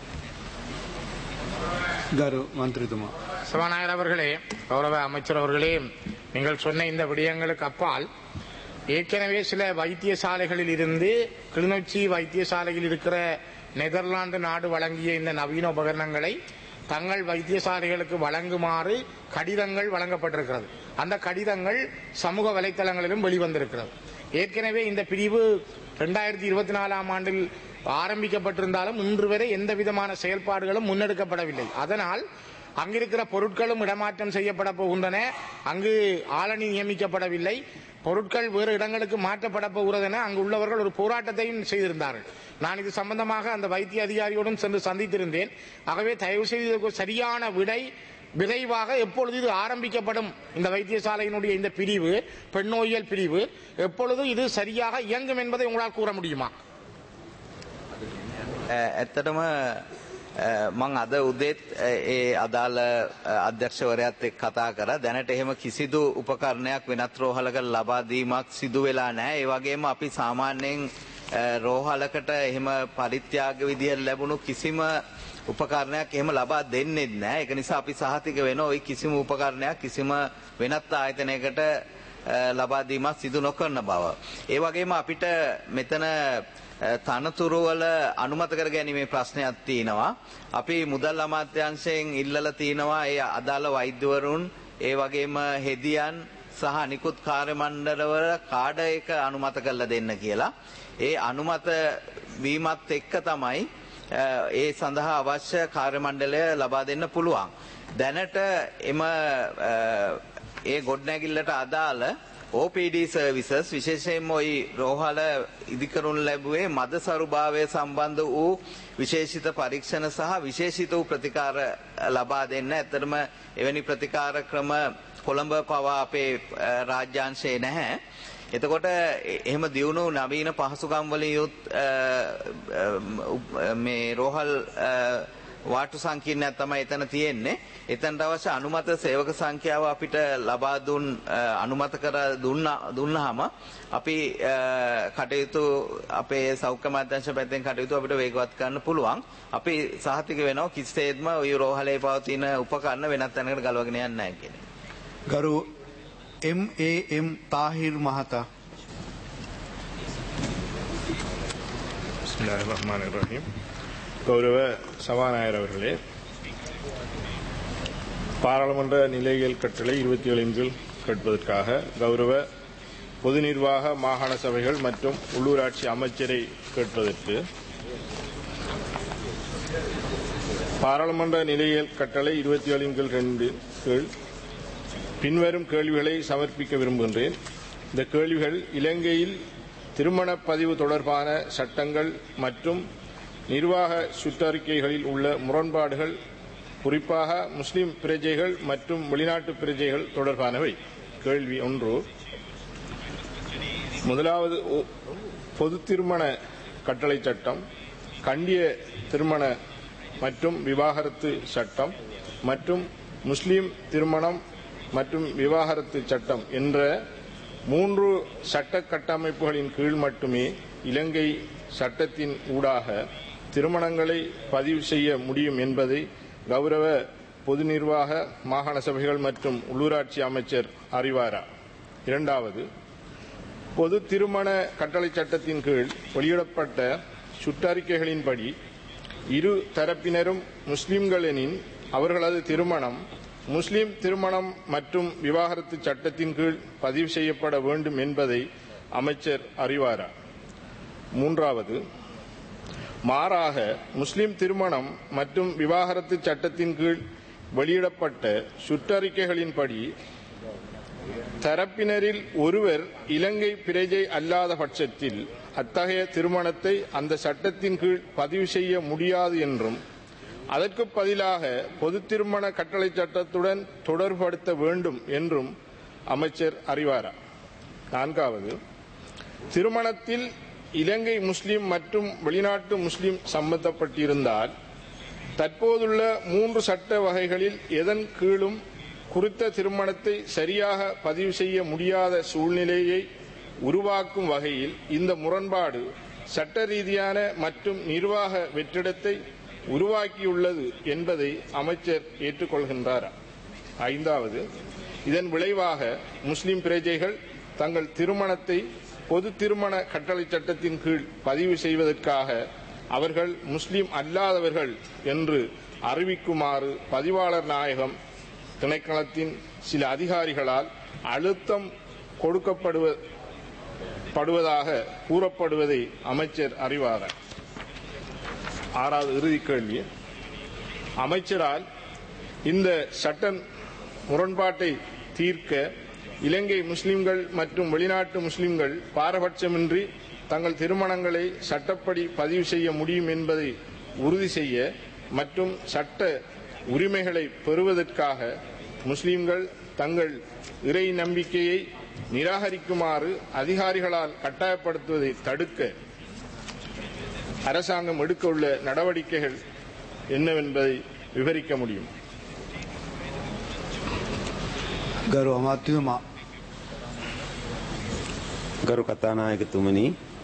ගරු මන්ත්‍රීතුමා. சபாநாயகர் அவர்களே, கௌரவ அமைச்சர் அவர்களே, நீங்கள் சொன்ன இந்த விடயங்களுக்கு அப்பால் ஏற்கனவே சில வைத்தியசாலைகளில் இருந்து கிளிநொச்சி வைத்தியசாலையில் இருக்கிற நெதர்லாந்து நாடு வழங்கிய இந்த நவீன உபகரணங்களை தங்கள் வைத்தியசாலைகளுக்கு வழங்குமாறு கடிதங்கள் வழங்கப்பட்டிருக்கிறது. அந்த கடிதங்கள் சமூக வலைத்தளங்களிலும் வெளிவந்திருக்கிறது. ஏற்கனவே இந்த பிரிவு இரண்டாயிரத்தி இருபத்தி நாலாம் ஆண்டில் ஆரம்பிக்கப்பட்டிருந்தாலும் இன்று வரை எந்த விதமான செயல்பாடுகளும் முன்னெடுக்கப்படவில்லை. அதனால் அங்கிருக்கிற பொருட்களும் இடமாற்றம் செய்யப்பட போகின்றன. அங்கு ஆளணி நியமிக்கப்படவில்லை. பொருட்கள் வேறு இடங்களுக்கு மாற்றப்பட போகிறது என அங்கு உள்ளவர்கள் ஒரு போராட்டத்தையும் செய்திருந்தார்கள். நான் இது சம்பந்தமாக அந்த வைத்திய அதிகாரியோடும் சென்று சந்தித்திருந்தேன். ஆகவே தயவு செய்து சரியான விடை விரைவாக எப்பொழுது இது ஆரம்பிக்கப்படும், இந்த வைத்தியசாலையினுடைய இந்த பிரிவு, பெண்ணோயியல் பிரிவு எப்பொழுது இது சரியாக இயங்கும் என்பதை உங்களால் கூற முடியுமா? ඇත්තටම මං අද උදේත් ඒ අදාළ අධ්‍යක්ෂවරයාත් එක්ක කතා කරා. දැනට එහෙම කිසිදු උපකරණයක් වෙනත් රෝහලක ලබා දීමක් සිදු වෙලා නැහැ. ඒ වගේම අපි සාමාන්‍යයෙන් රෝහලකට එහෙම පරිත්‍යාග විදියට ලැබුණු කිසිම උපකරණයක් එහෙම ලබා දෙන්නේ නැහැ. ඒක නිසා අපි සහතික වෙනවා ওই කිසිම උපකරණයක් කිසිම වෙනත් ආයතනයකට ලබා දීමක් සිදු නොකරන බව. ඒ වගේම අපිට මෙතන තනතුරු වල අනුමත කර ගැනීමේ ප්‍රශ්නයක් තියෙනවා. අපි මුදල් අමාත්‍යාංශයෙන් ඉල්ලලා තිනවා ඒ අදාළ වෛද්‍යවරුන්, ඒ වගේම හෙදියන් සහ අනිකුත් කාර්ය මණ්ඩලවල කාඩ එක අනුමත කරලා දෙන්න කියලා. ඒ අනුමත වීමත් එක්ක තමයි ඒ සඳහා අවශ්‍ය කාර්ය මණ්ඩලය ලබා දෙන්න පුළුවන්. දැනට එම ඒ ගොඩනැගිල්ලට අදාළ O P D services විශේෂයෙන්ම ওই රෝහල ඉදිකරනු ලැබුවේ මදසරුභාවය සම්බන්ධ වූ විශේෂිත පරීක්ෂණ සහ විශේෂිත වූ ප්‍රතිකාර ලබා දෙන්න. ඇත්තටම එවැනි ප්‍රතිකාර ක්‍රම කොළඹ පවා අපේ රාජ්‍යාංශයේ නැහැ. එතකොට එහෙම දියුණු නවීන පහසුකම් වලින් යුත් මේ රෝහල් වාටු සංකීර්ණයක් තමයි එතන තියෙන්නේ. එතනට අවශ්‍ය අනුමත සේවක සංඛ්‍යාව අපිට ලබා දුන් අනුමත කර දුන්නා දුන්නාම අපි කටයුතු අපේ සෞඛ්‍ය අමාත්‍යාංශ පැත්තෙන් කටයුතු අපිට වේගවත් කරන්න පුළුවන්. අපි සහතික වෙනවා කිසිසේත්ම ওই රෝහලේ පවතින උපකරණ වෙනත් තැනකට ගලවගෙන යන්නේ නැහැ කියන එක. ගරු M A M තාහිර් මහතා. பிஸ்மில்லாஹிர் ரஹ்மானிர் ரஹீம். கௌரவ சபாநாயகர் அவர்களே, பாராளுமன்ற நிலையியல் கட்டளை இருபத்தி ஏழின் கீழ் கேட்பதற்காக கௌரவ பொது நிர்வாக மாகாண சபைகள் மற்றும் உள்ளூராட்சி அமைச்சரை கேட்பதற்கு பாராளுமன்ற நிலையியல் கட்டளை இருபத்தி ஏழின் கீழ் ரெண்டு கீழ் பின்வரும் கேள்விகளை சமர்ப்பிக்க விரும்புகின்றேன். இந்த கேள்விகள் இலங்கையில் திருமண பதிவு தொடர்பான சட்டங்கள் மற்றும் நிர்வாக சுற்றறிக்கைகளில் உள்ள முரண்பாடுகள், குறிப்பாக முஸ்லிம் பிரஜைகள் மற்றும் வெளிநாட்டு பிரஜைகள் தொடர்பானவை. கேள்வி ஒன்று, முதலாவது பொது திருமண கட்டளை சட்டம், கண்டிய திருமண மற்றும் விவாகரத்து சட்டம் மற்றும் முஸ்லிம் திருமணம் மற்றும் விவாகரத்து சட்டம் என்ற மூன்று சட்ட கட்டமைப்புகளின் கீழ் மட்டுமே இலங்கை சட்டத்தின் ஊடாக திருமணங்களை பதிவு செய்ய முடியும் என்பதை கௌரவ பொது நிர்வாக மாகாண சபைகள் மற்றும் உள்ளூராட்சி அமைச்சர் அறிவாரா? இரண்டாவது, பொது திருமண கட்டளை சட்டத்தின் கீழ் வெளியிடப்பட்ட சுற்றறிக்கைகளின்படி இரு தரப்பினரும் முஸ்லிம்கள் எனின் அவர்களது திருமணம் முஸ்லிம் திருமணம் மற்றும் விவாகரத்து சட்டத்தின் கீழ் பதிவு செய்யப்பட வேண்டும் என்பதை அமைச்சர் அறிவாரா? மூன்றாவது, மாறாக முஸ்லிம் திருமணம் மற்றும் விவாகரத்து சட்டத்தின் கீழ் வெளியிடப்பட்ட சுற்றறிக்கைகளின்படி தரப்பினரில் ஒருவர் இலங்கை பிரஜை அல்லாத பட்சத்தில் அத்தகைய திருமணத்தை அந்த சட்டத்தின் கீழ் பதிவு செய்ய முடியாது என்றும் அதற்கு பதிலாக பொது திருமண கட்டளை சட்டத்துடன் தொடர்படுத்த வேண்டும் என்றும் அமைச்சர் அறிவாரா? நான்காவது, திருமணத்தில் இலங்கை முஸ்லிம் மற்றும் வெளிநாட்டு முஸ்லிம் சம்பந்தப்பட்டிருந்தால் தற்போதுள்ள மூன்று சட்ட வகைகளில் எதன் கீழும் குறித்த திருமணத்தை சரியாக பதிவு செய்ய முடியாத சூழ்நிலையை உருவாக்கும் வகையில் இந்த முரண்பாடு சட்ட ரீதியான மற்றும் நிர்வாக வெற்றிடத்தை உருவாக்கியுள்ளது என்பதை அமைச்சர் ஏற்றுக்கொள்கின்றாரா? ஐந்தாவது, இதன் விளைவாக முஸ்லிம் பிரஜைகள் தங்கள் திருமணத்தை பொது திருமண கட்டளை சட்டத்தின் கீழ் பதிவு செய்வதற்காக அவர்கள் முஸ்லிம் அல்லாதவர்கள் என்று அறிவிக்குமாறு பதிவாளர் நாயகம் திணைக்களத்தின் சில அதிகாரிகளால் அழுத்தம் கொடுக்கப்படுவதாக கூறப்படுவதை அமைச்சர் அறிவாரா? ஆறாவது இறுதி கேள்வி, அமைச்சரால் இந்த சட்ட முரண்பாட்டை தீர்க்க இலங்கை முஸ்லிம்கள் மற்றும் வெளிநாட்டு முஸ்லிம்கள் பாரபட்சமின்றி தங்கள் திருமணங்களை சட்டப்படி பதிவு செய்ய முடியும் என்பதை உறுதி செய்ய மற்றும் சட்ட உரிமைகளை பெறுவதற்காக முஸ்லிம்கள் தங்கள் இறை நம்பிக்கையை நிராகரிக்குமாறு அதிகாரிகளால் கட்டாயப்படுத்துவதை தடுக்க அரசாங்கம் எடுக்க உள்ள நடவடிக்கைகள் என்னவென்பதை விவரிக்க முடியும்? ගරු අමාත්‍යතුමා ගරු කතානායකතුමනි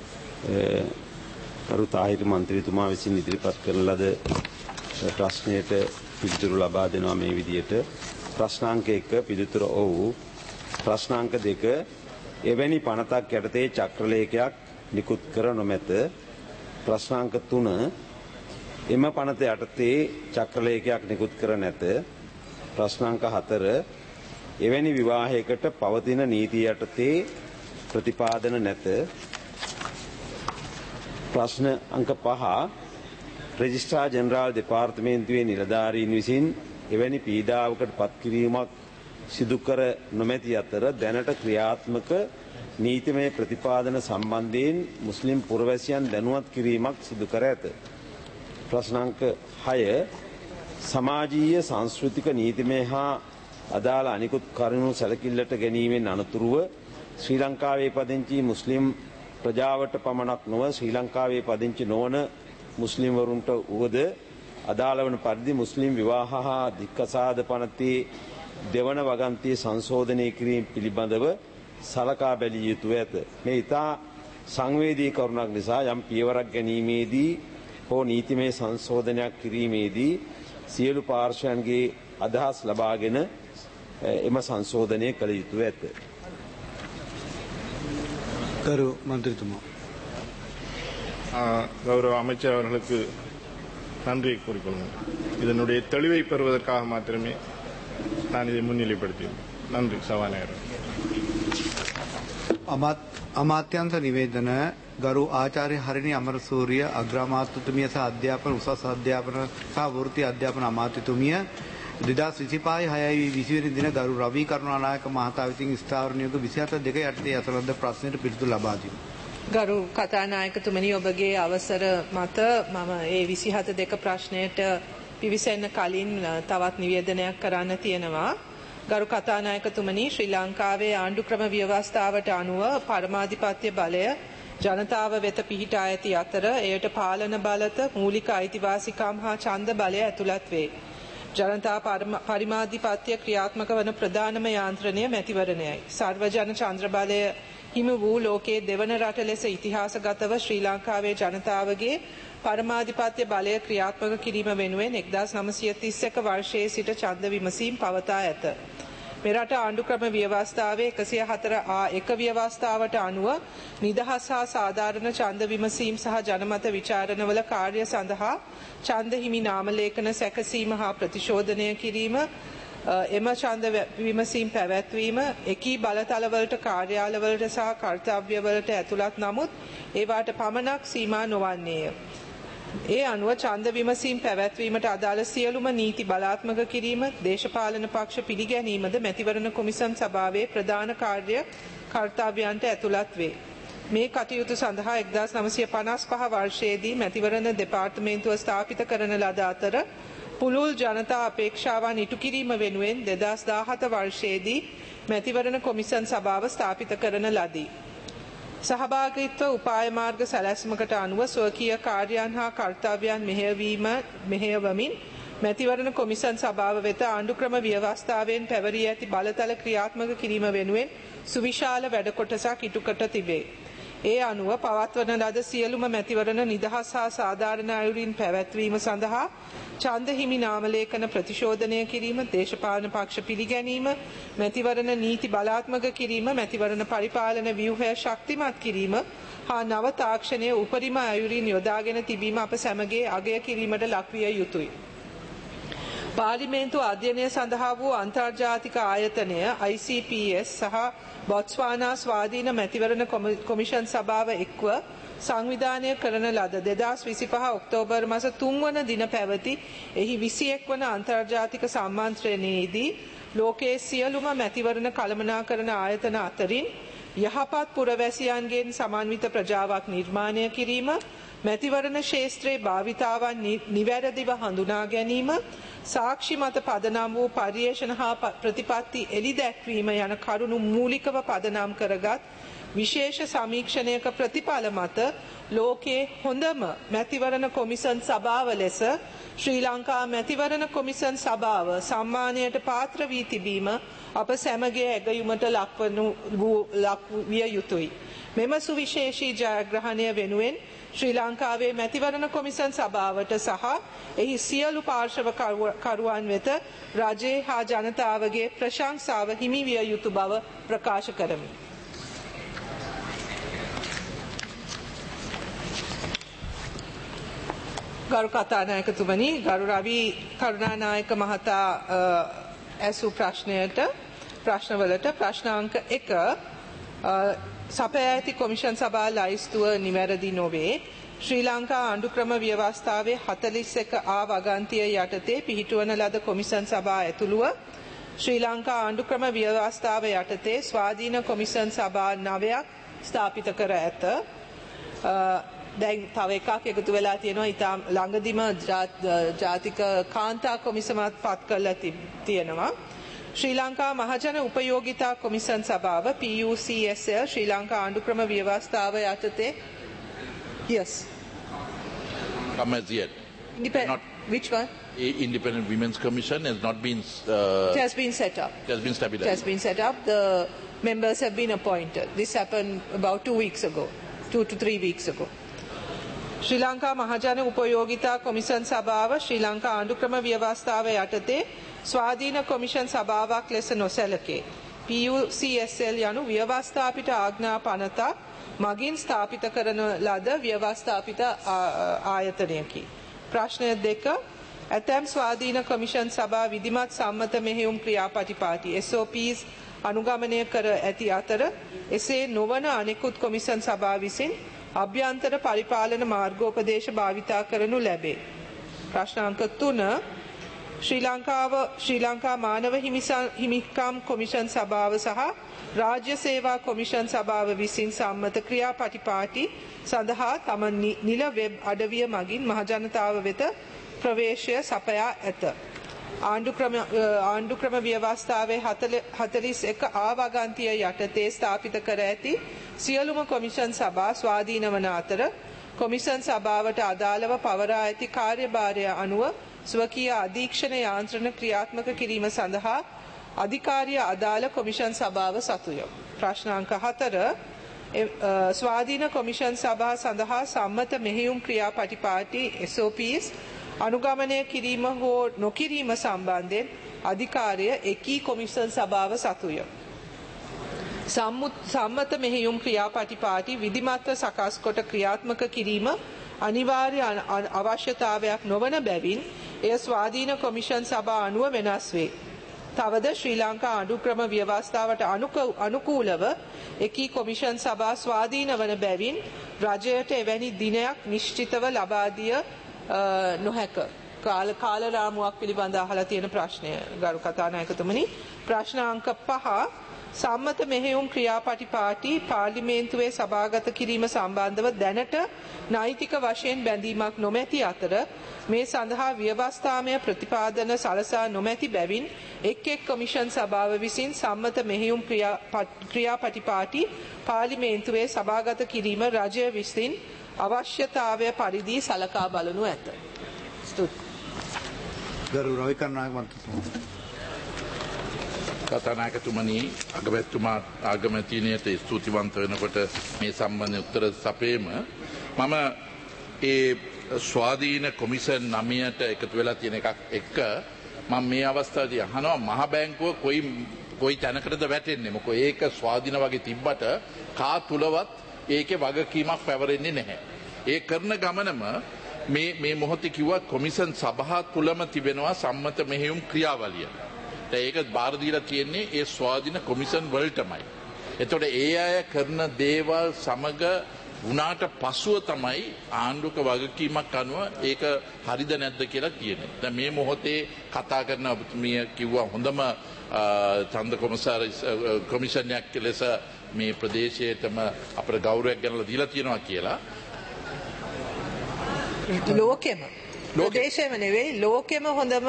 ගරු තාහිර මන්ත්‍රීතුමා විසින් ඉදිරිපත් කරන ලද ප්‍රශ්නයට පිළිතුරු ලබා දෙනවා මේ විදියට. ප්‍රශ්නාංක එක පිළිතුර ඔව්. ප්‍රශ්නාංක දෙක එවැනි පනතක් යටතේ චක්‍රලේඛයක් නිකුත් කර නොමැත. ප්‍රශ්නාංක තුන එම පනත යටතේ චක්‍රලේඛයක් නිකුත් කර නැත. ප්‍රශ්නාංක හතර එවැනි විවාහයකට පවතින නීතිය යටතේ ප්‍රතිපාදන නැත. ප්‍රශ්න අංක පහ රෙජිස්ට්‍රාර් ජෙනරාල් දෙපාර්තමේන්තුවේ නිලධාරීන් විසින් එවැනි පීඩාවකට පත්කිරීමක් සිදු කර නොමැති අතර දැනට ක්‍රියාත්මක නීතිමය ප්‍රතිපාදන සම්බන්ධයෙන් මුස්ලිම් පුරවැසියන් දැනුවත් කිරීමක් සිදු කර ඇත. ප්‍රශ්න අංක හය සමාජීය සංස්කෘතික නීතිමය හා අදාළ අනිකුත් කරුණු සැලකිල්ලට ගැනීමෙන් අනතුරුව ශ්‍රී ලංකාවේ පදිංචි මුස්ලිම් ප්‍රජාවට පමණක් නොව ශ්‍රී ලංකාවේ පදිංචි නොවන මුස්ලිම්වරුන්ට උවද අදාළ වන පරිදි මුස්ලිම් විවාහ හා දික්කසාද පනතේ දෙවන වගන්තිය සංශෝධනය කිරීම පිළිබඳව සලකා බැලිය යුතුව ඇත. මේ ඉතා සංවේදී කරුණක් නිසා යම් පියවරක් ගැනීමේදී හෝ නීතිමය සංශෝධනයක් කිරීමේදී සියලු පාර්ශ්වයන්ගේ අදහස් ලබාගෙන එම සංශෝධනය කළ යුතුව ඇත. ගරු මන්ත්‍රීතුමා கௌரவ அமைச்சர் அவர்களுக்கு நன்றியை கூறிக்கொள்கிறேன். இதனுடைய தெளிவை பெறுவதற்காக மாத்திரமே நான் இதை முன்னிலைப்படுத்தினேன். நன்றி சபாநாயகர். අමාත්‍යන්ත නිවේදන ගරු ආචාර්ය හරිනි අමරසූරිය අග්‍රාමාත්‍යතුමිය සහ අධ්‍යාපන උසස් අධ්‍යාපන සහ වෘත්ති අධ්‍යාපන අමාත්‍යතුමිය දෙදහස් විසිපහයි හයයි විසි වෙනි දින ගරු රවී කරුණානායක මහතා විසින් ස්ථාවර නියෝග විසිහත දෙක යටතේ අසලද ප්‍රශ්නයට පිළිතුරු ලබා දෙමි. ගරු කතානායකතුමනි ඔබගේ අවසර මත මම ඒ විසිහත දෙක ප්‍රශ්නයට පිවිසෙන්න කලින් තවත් නිවේදනයක් කරන්න තියෙනවා. ගරු කතානායකතුමනි ශ්‍රී ලංකාවේ ආණ්ඩු ක්‍රම ව්‍යවස්ථාවට අනුව පරමාධිපත්‍ය බලය ජනතාව වෙත පිහිටා ඇති අතර එයට පාලන බලත මූලික අයිතිවාසිකම් හා ඡන්ද බලය ඇතුළත් වේ. ජනතා පරිමාධිපත්‍ය ක්‍රියාත්මක වන ප්‍රධානම යාන්ත්‍රණය මැතිවරණයයි. සර්වජන චන්ද්‍ර බලය හිමි වූ ලෝකයේ දෙවන රට ලෙස ඉතිහාසගතව ශ්‍රී ලංකාවේ ජනතාවගේ පරමාධිපත්‍ය බලය ක්‍රියාත්මක කිරීම වෙනුවෙන් එක්දාස් නවසිය තිස් එක වර්ෂයේ සිට ඡන්ද විමසීම් පවතා ඇත. මෙරට ආණ්ඩුක්‍රම ව්‍යවස්ථාවේ එකසිය හතර ආ එක ව්‍යවස්ථාවට අනුව නිදහස් හා සාධාරණ ඡන්ද විමසීම් සහ ජනමත විචාරණවල කාර්ය සඳහා ඡන්ද හිමි නාමලේඛන සැකසීම හා ප්‍රතිශෝධනය කිරීම, එම ඡන්ද විමසීම් පැවැත්වීම එකී බලතලවලට, කාර්යාලවලට සහ කර්තව්‍යවලට ඇතුළත් නමුත් ඒවාට පමණක් සීමා නොවන්නේය. ඒ අනුව ඡන්ද විමසීම් පැවැත්වීමට අදාළ සියලුම නීති බලාත්මක කිරීම, දේශපාලන පක්ෂ පිළිගැනීමද මැතිවරණ කොමිසම් සභාවේ ප්‍රධාන කාර්ය කර්තව්‍යයන්ට ඇතුළත් වේ. මේ කටයුතු සඳහා එක්දාස් නවසිය පනස් පහ වර්ෂයේදී මැතිවරණ දෙපාර්තමේන්තුව ස්ථාපිත කරන ලද අතර පුළුල් ජනතා අපේක්ෂාවන් ඉටු කිරීම වෙනුවෙන් දෙදහස් දාහත වර්ෂයේදී මැතිවරණ කොමිසම් සභාව ස්ථාපිත කරන ලදී. සහභාගීත්ව උපාය මාර්ග සැලැස්මකට අනුව ස්වකීය කාර්යයන් හා කර්තව්‍යයන් මෙහෙයවීම මෙහෙයවමින් මැතිවරණ කොමිසම් සභාව වෙත ආණ්ඩුක්‍රම ව්‍යවස්ථාවෙන් පැවරී ඇති බලතල ක්‍රියාත්මක කිරීම වෙනුවෙන් සුවිශාල වැඩ කොටසක් ඉටුකොට තිබේ. ඒ අනුව පවත්වන ලද සියලුම මැතිවරණ නිදහස් හා සාධාරණ අයුරින් පැවැත්වීම සඳහා ඡන්ද හිමි නාමලේඛන ප්‍රතිශෝධනය කිරීම, දේශපාලන පක්ෂ පිළිගැනීම, මැතිවරණ නීති බලාත්මක කිරීම, මැතිවරණ පරිපාලන ව්‍යුහය ශක්තිමත් කිරීම හා නව තාක්ෂණය උපරිම අයුරින් යොදාගෙන තිබීම අප සැමගේ අගය කිරීමට ලක්විය යුතුයි. පාර්ලිමේන්තු අධ්‍යයනය සඳහා වූ අන්තර්ජාතික ආයතනය I C P S සහ බොත්ස්වානා ස්වාධීන මැතිවරණ කොමිෂන් සභාව එක්ව සංවිධානය කරන ලද දෙදහස් විසිපහ ඔක්තෝබර් මාස තුන් වන දින පැවති එහි විසිඑක් වන අන්තර්ජාතික සම්මන්ත්‍රණයේදී ලෝකයේ සියලුම මැතිවරණ කළමනාකරන ආයතන අතරින් යහපත් පුරවැසියන්ගෙන් සමන්විත ප්‍රජාවක් නිර්මාණය කිරීම, මැතිවරණ ක්ෂේත්‍රයේ භාවිතාවන් නිවැරදිව හඳුනා ගැනීම, සාක්ෂි මත පදනම් වූ පර්යේෂණ හා ප්‍රතිපත්ති එළි දැක්වීම යන කරුණු මූලිකව පදනම් කරගත් විශේෂ සමීක්ෂණයක ප්‍රතිඵල මත ලෝකයේ හොඳම මැතිවරණ කොමිසම් සභාව ලෙස ශ්‍රී ලංකා මැතිවරණ කොමිසම් සභාව සම්මානයට පාත්‍ර වී තිබීම අප සැමගේ ඇගයුමට ලක්වනු ලක්විය යුතුයි. මෙම සුවිශේෂී ජයග්‍රහණය වෙනුවෙන් ශ්‍රී ලංකාවේ මැතිවරණ කොමිසම් සභාවට සහ එහි සියලු පාර්ශව කරුවන් වෙත රජයේ හා ජනතාවගේ ප්‍රශංසාව හිමි විය යුතු බව ප්‍රකාශ කරමි. ගරු කතානායකතුමනි, ගරු රවි කරුණානායක මහතා ඇසූ ප්‍රශ්නයට ප්‍රශ්නවලට ප්‍රශ්නාංක එක සපයා ඇති කොමිෂන් සභා ලයිස්තුව නිවැරදි නොවේ. ශ්‍රී ලංකා ආණ්ඩුක්‍රම ව්‍යවස්ථාවේ හතළිස් එක ආ වගන්තිය යටතේ පිහිටුවන ලද කොමිෂන් සභා ඇතුළුව ශ්‍රී ලංකා ආණ්ඩුක්‍රම ව්‍යවස්ථාව යටතේ ස්වාධීන කොමිෂන් සභා නවයක් ස්ථාපිත කර ඇත. දැන් තව එකක් එකතු වෙලා තියෙනවා. ඉතා ළඟදිම ජාතික කාන්තා කොමිසමත් පත් කරලා තියෙනවා. ශ්‍රී ලංකා මහජන උපයෝගිතා කොමිසම් සභාව P U C S L ශ්‍රී ලංකා ආණ්ඩුක්‍රම ව්‍යවස්ථාව යටතේ. Yes. Come as yet. Independent. Not, which one? Independent Women's Commission has not been. Uh, it has been set up. It has been stabilized. It has been set up. The members have been appointed. This happened about two weeks ago, two to three weeks ago. ශ්‍රී ලංකා මහජන උපයෝගිතා කොමිසම් සභාව ශ්‍රී ලංකා ආණ්ඩුක්‍රම ව්‍යවස්ථාව යටතේ ස්වාධීන commission සභාවක් ලෙස නොසැලකේ. P U C S L යනු ව්‍යවස්ථාපිත ආඥා පනතක් මගින් ස්ථාපිත කරන ලද ව්‍යවස්ථාපිත ආයතනයකි. ප්‍රශ්නය දෙක, ඇතැම් ස්වාධීන කොමිෂන් සභා විධිමත් සම්මත මෙහෙයුම් ක්‍රියාපටිපාටි S O Ps අනුගමනය කර ඇති අතර එසේ නොවන අනෙකුත් කොමිෂන් සභා විසින් අභ්‍යන්තර පරිපාලන මාර්ගෝපදේශ භාවිතා කරනු ලැබේ. ප්‍රශ්නාංක තුන, ශ්‍රී ලංකාව ශ්‍රී ලංකා මානව හිමිකම් කොමිෂන් සභාව සහ රාජ්‍ය සේවා කොමිෂන් සභාව විසින් සම්මත ක්‍රියාපටිපාටි සඳහා තම නිල වෙබ් අඩවිය මගින් මහජනතාව වෙත ප්‍රවේශය සපයා ඇත. ආණ්ඩුක්‍රම ආණ්ඩුක්‍රම ව්‍යවස්ථාවේ හතළිස් එක ආ වගන්තිය යටතේ ස්ථාපිත කර ඇති සියලුම කොමිෂන් සභා ස්වාධීන වන අතර කොමිෂන් සභාවට අදාළව පවරා ඇති කාර්යභාරය අනුව ස්වකීය අධීක්ෂණ යාන්ත්‍රණ ක්‍රියාත්මක කිරීම සඳහා අධිකාරිය අදාළ කොමිෂන් සභාව සතුය. ප්‍රශ්නාංක හතර, ස්වාධීන කොමිෂන් සභා සඳහා සම්මත මෙහෙයුම් ක්‍රියාපටිපාටි S O Ps අනුගමනය කිරීම හෝ නොකිරීම සම්බන්ධයෙන් අධිකාරය එකී කොමිෂන් සභාව සතුය. සම්මත මෙහෙයුම් ක්‍රියාපටිපාටි විධිමත්ව සකස් කොට ක්‍රියාත්මක කිරීම අනිවාර්ය අවශ්‍යතාවයක් නොවන බැවින් එය ස්වාධීන කොමිෂන් සභා අනුව වෙනස් වේ. තවද ශ්‍රී ලංකා අනුක්‍රම ව්‍යවස්ථාවට අනුකූලව එකී කොමිෂන් සභා ස්වාධීන වන බැවින් රජයට එවැනි දිනයක් නිශ්චිතව ලබා දිය නොහැක. කාල කාලරාමුවක් පිළිබඳ අහලා තියෙන ප්‍රශ්නය ගරු කතානායකතුමනි. ප්‍රශ්න අංක පහ සම්මත මෙහෙයුම් ක්‍රියාපටිපාටි පාර්ලිමේන්තුවේ සභාගත කිරීම සම්බන්ධව දැනට නෛතික වශයෙන් බැඳීමක් නොමැති අතර මේ සඳහා ව්‍යවස්ථාමය ප්‍රතිපාදන සලසා නොමැති බැවින් එක් එක් කොමිෂන් සභාව විසින් සම්මත මෙහෙයුම් ක්‍රියාපටිපාටි පාර්ලිමේන්තුවේ සභාගත කිරීම රජය විසින් අවශ්‍යතාවය පරිදි සලකා බලනු ඇත. ගරු රවිකරනායක මන්ත්‍රතුමා. කතානායකතුමනි අගමැතිතුමා ආගමැතිනියට ස්තුතිවන්ත වෙනකොට මේ සම්බන්ධ උත්තර සපේම මම ඒ ස්වාධීන කොමිෂන් නමයට එකතු වෙලා තියෙන එකක් එක්ක මම මේ අවස්ථාවේදී අහනවා මහ බැංකුව කොයි කොයි තැනකටද වැටෙන්නේ මොකෝ ඒක ස්වාධීන වගේ තිබ්බට කා තුලවත් ඒකේ වගකීමක් පැවරෙන්නේ නැහැ. ඒ කරන ගමනම මේ මේ මොහොතේ කිව්වා කොමිෂන් සභාව තුලම තිබෙනවා සම්මත මෙහෙයුම් ක්‍රියාවලිය. ඒක බාර දීලා තියෙන්නේ ඒ ස්වාධීන කොමිෂන් වලටමයි. එතකොට ඒ අය කරන දේවල් සමග වුණාට පසුව තමයි ආණ්ඩුක වගකීමක් අනුව ඒක හරිද නැද්ද කියලා කියන්නේ. දැන් මේ මොහොතේ කතා කරන ඔබතුමිය කිව්වා හොඳම ඡන්ද කොමසාරිස් කොමිෂනයක් ලෙස මේ ප්‍රදේශයේටම අපේ ගෞරවයක් ගන්නලා දීලා තියෙනවා කියලා. ලෝකෙම ප්‍රදේශෙම නෙවෙයි ලෝකෙම හොඳම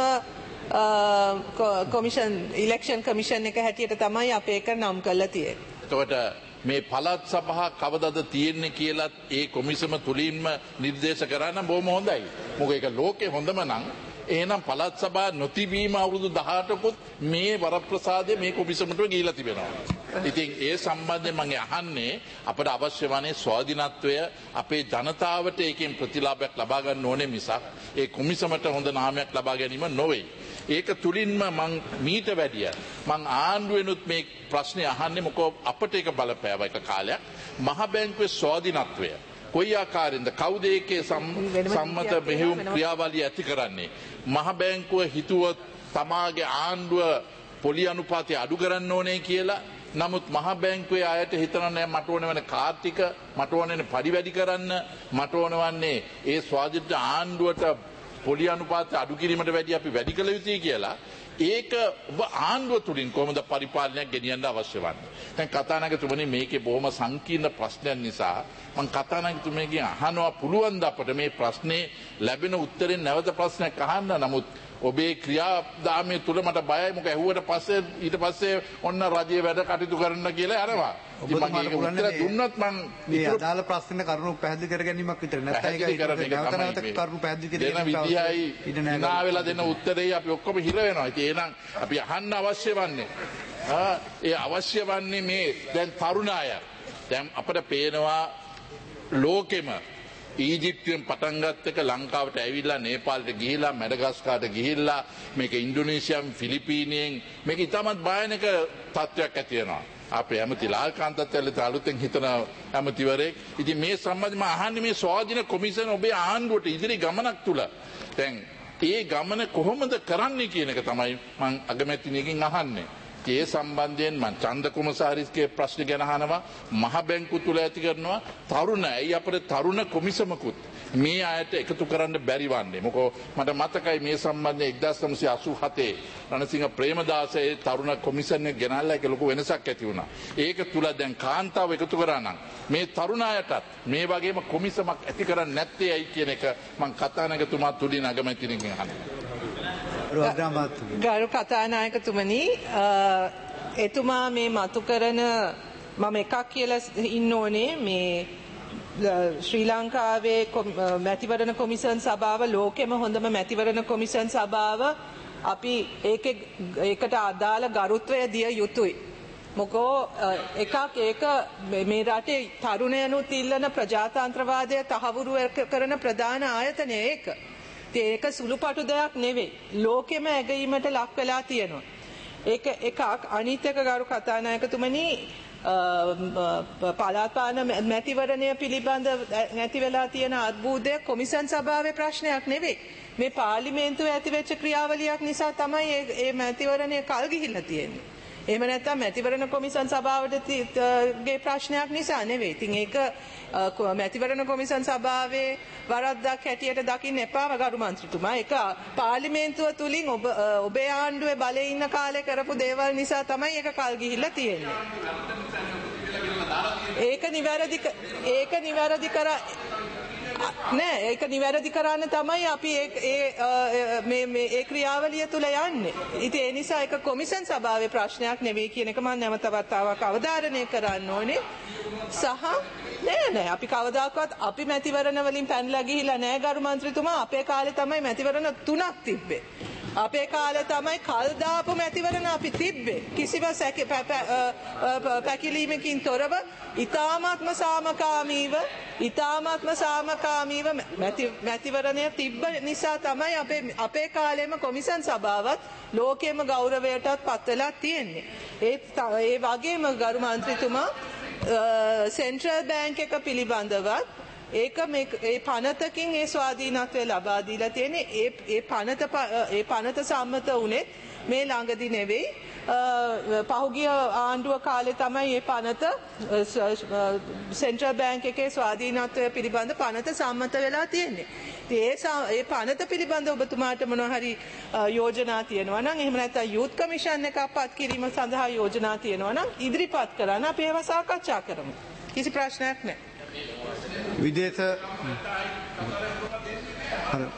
කොමිෂන් ඉලෙක්ෂන් කමිෂන් එක හැටියට තමයි අපේ එක නම් කරලා තියෙන්නේ. එතකොට මේ පළාත් සභා කවදද තියෙන්නේ කියලාත් ඒ කොමිසම තුලින්ම නිර්දේශ කරන්න බොහොම හොඳයි. මොකද ඒක ලෝකේ හොඳම නම් එහෙනම් පළාත් සභා නොතිබීම අවුරුදු දහඅටකුත් මේ වරප්‍රසාදයේ මේ කොමිසමට ගිහිලා තිබෙනවා. ඉතින් ඒ සම්බන්ධයෙන් මම අහන්නේ අපට අවශ්‍ය වන්නේ ස්වාධීනත්වය අපේ ජනතාවට ඒකෙන් ප්‍රතිලාභයක් ලබා ගන්න ඕනේ මිසක් ඒ කොමිසමට හොඳ නාමයක් ලබා ගැනීම නොවේ. ඒක තුලින්ම මං මීට වැඩිය මං ආණ්ඩුවෙනුත් මේ ප්‍රශ්නේ අහන්නේ මොකෝ අපට ඒක බලපෑව එක කාලයක් මහ බැංකුවේ ස්වාධීනත්වය කොයි ආකාරයෙන්ද කවුද ඒකේ සම්මත මෙහෙයුම් ක්‍රියාවලිය ඇති කරන්නේ මහ බැංකුව හිතුවොත් තමාගේ ආණ්ඩුව පොලි අනුපාතය අඩු කරන්න ඕනේ කියලා. නමුත් මහ බැංකුවේ අයට හිතනනේ මට ඕන වෙන කාර්තික මට ඕනේ පඩි වැඩි කරන්න මට ඕනවන්නේ ඒ ස්වාධීන ආණ්ඩුවට පොලි අනුපාත අඩු කිරීමට වැඩි අපි වැඩි කළ යුතුයි කියලා. ඒක ඔබ ආණ්ඩුව තුලින් කොහොමද පරිපාලනයක් ගෙනියන්න අවශ්‍ය වන්නේ? දැන් කතානායකතුමනි මේකේ බොහොම සංකීර්ණ ප්‍රශ්නයක් නිසා මම කතානායකතුමගෙන් අහනවා පුළුවන් ද අපට මේ ප්‍රශ්නේ ලැබෙන උත්තරෙන් නැවත ප්‍රශ්නයක් අහන්න. නමුත් ඔබේ ක්‍රියාදාමයේ තුල මට බයයි මොකද ඇහුවට පස්සේ ඊට පස්සේ ඔන්න රජයේ වැඩ කටයුතු කරන්න කියලා යනවා. ඉතින් මම ඒක උත්තර දුන්නත් මම මේ අදාළ ප්‍රශ්න කරුණු පැහැදිලි කර ගැනීමක් විතර නැත්නම් ඒක නැවත නැවත කරුණු පැහැදිලි කිරීම දෙන විදියයි ඉනා වෙලා දෙන උත්තරේ අපි ඔක්කොම හිර වෙනවා. ඉතින් එහෙනම් අපි අහන්න අවශ්‍ය වන්නේ ආ ඒ අවශ්‍ය වන්නේ මේ දැන් තරුණ අය දැන් අපිට පේනවා ලෝකෙම ඊජිප්තුවෙන් පටන් ගත්ත එක ලංකාවට ඇවිල්ලා නේපාලට ගිහිල්ලා මැඩගස්කාරට ගිහිල්ලා මේක ඉන්දුනීසියාවෙන් ෆිලිපීනයෙන් මේක ඉතාමත් භයානක තත්ත්වයක් ඇති වෙනවා. අපේ ඇමති ලාල්කාන්තත් ඇවිල්ලා අලුතෙන් හිතන ඇමතිවරයෙක්. ඉතින් මේ සම්බන්ධව මම අහන්නේ මේ ස්වාධීන කොමිෂන් ඔබේ ආණ්ඩුවට ඉදිරි ගමනක් තුල දැන් ඒ ගමන කොහොමද කරන්නේ කියන එක තමයි මම අගමැතිනියකින් අහන්නේ. ඒ සම්බන්ධයෙන් මම ඡන්ද කොමසාරිස්ගේ ප්‍රශ්න ගැන අහනවා මහ බැංකුව තුල ඇති කරනවා තරුණ ඇයි අපේ තරුණ කොමිසමකුත් මේ අයට එකතු කරන්න බැරි වන්නේ මොකෝ මට මතකයි මේ සම්බන්ධයෙන් එක්දාස් නවසිය අසූ හතේ රණසිංහ ප්‍රේමදාසයේ තරුණ කොමිෂන් එක ගෙනල්ලා ඒක ලොකු වෙනසක් ඇති වුණා. ඒක තුල දැන් කාන්තාව එකතු කරා නම් මේ තරුණ අයටත් මේ වගේම කොමිසමක් ඇති කරන්නේ නැත්තේ ඇයි කියන එක මම කතානායකතුමා තුලින් අගමැතිනියකින් අහනවා. ගරු කතානායකතුමනි එතුමා මේ මතු කරන මම එකක් කියලා ඉන්න ඕනේ මේ ශ්‍රී ලංකාවේ මැතිවරණ කොමිෂන් සභාව ලෝකෙම හොඳම මැතිවරණ කොමිෂන් සභාව අපි ඒකට අදාළ ගරුත්වය දිය යුතුයි. මොකෝ එකක් ඒක මේ රටේ තරුණයනුත් ඉල්ලන ප්‍රජාතන්ත්‍රවාදය තහවුරු කරන ප්‍රධාන ආයතනය ඒක. ඒක සුළුපටු දෙයක් නෙවෙයි. ලෝකෙම ඇගීමට ලක් වෙලා තියෙනවා. ඒක එකක් අනිත් එක ගරු කතානායකතුමනි පළාත් පාලන මැතිවරණය පිළිබඳ නැති වෙලා තියෙන අර්බුදය කොමිසම් සභාවේ ප්‍රශ්නයක් නෙවෙයි. මේ පාර්ලිමේන්තුවේ ඇතිවෙච්ච ක්‍රියාවලියක් නිසා තමයි මේ මැතිවරණය කල් ගිහිල්ලා තියෙන්නේ. එහෙම නැත්නම් මැතිවරණ කොමිසම් සභාවට ගේ ප්‍රශ්නයක් නිසා නෙවෙයි. ඉතින් ඒක මැතිවරණ කොමිසම් සභාවේ වරද්දක් හැටියට දකින්න එපා ගරු මන්ත්‍රීතුමා. ඒක පාර්ලිමේන්තුව තුලින් ඔබ ඔබේ ආණ්ඩුවේ බලේ ඉන්න කාලේ කරපු දේවල් නිසා තමයි ඒක කල් ගිහිල්ලා තියෙන්නේ. ඒක නිවැරදි ඒක නිවැරදි කර නෑ ඒක නිවැරදි කරන්න තමයි අපි ඒ මේ මේ ඒ ක්‍රියාවලිය තුල යන්නේ. ඉතින් ඒ නිසා ඒක කොමිසම් සභාවේ ප්‍රශ්නයක් නෙවෙයි කියන එක මම නැවත වතාවක් අවධාරණය කරන්න ඕනේ. සහ නෑ නෑ අපි කවදාකවත් අපි මැතිවරණ වලින් පැනලා ගිහිල්ලා නෑ ගරු මන්ත්‍රීතුමා. අපේ කාලේ තමයි මැතිවරණ තුනක් තිබ්බේ. අපේ කාලේ තමයි කල් දාපු මැතිවරණ අපි තිබ්බේ. කිසිම පැකිලීමකින් තොරව ඊ타මාත්ම සාමකාමීව ඊ타මාත්ම සාමකාමීව මැතිවරණය තිබ්බ නිසා තමයි අපේ අපේ කාලේම කොමිසම් සභාවත් ලෝකෙම ගෞරවයටත් පත් වෙලා තියෙන්නේ. ඒ ඒ වගේම ගරු මන්ත්‍රීතුමා සෙන්ට්‍රල් බැංක් එක පිළිබඳවත් ඒක මේ ඒ පනතකින් ඒ ස්වාධීනත්වය ලබා දීලා තියෙන්නේ. ඒ ඒ පනත ඒ පනත සම්මත වුණේ මේ ළඟදි නෙවෙයි. පහුගිය ආණ්ඩුව කාලේ තමයි මේ පනත සෙන්ට්‍රල් බැංක් එකේ ස්වාධීනත්වය පිළිබඳ පනත සම්මත වෙලා තියෙන්නේ. ඉතින් ඒ පනත පිළිබඳ ඔබතුමාට මොනවා හරි යෝජනා තියෙනවා නම් එහෙම නැත්නම් යූත් කමිෂන් එකක් පත් කිරීම සඳහා යෝජනා තියෙනවා නම් ඉදිරිපත් කරන්න අපි ඒවා සාකච්ඡා කරමු. කිසි ප්‍රශ්නයක් නැහැ. විදේශ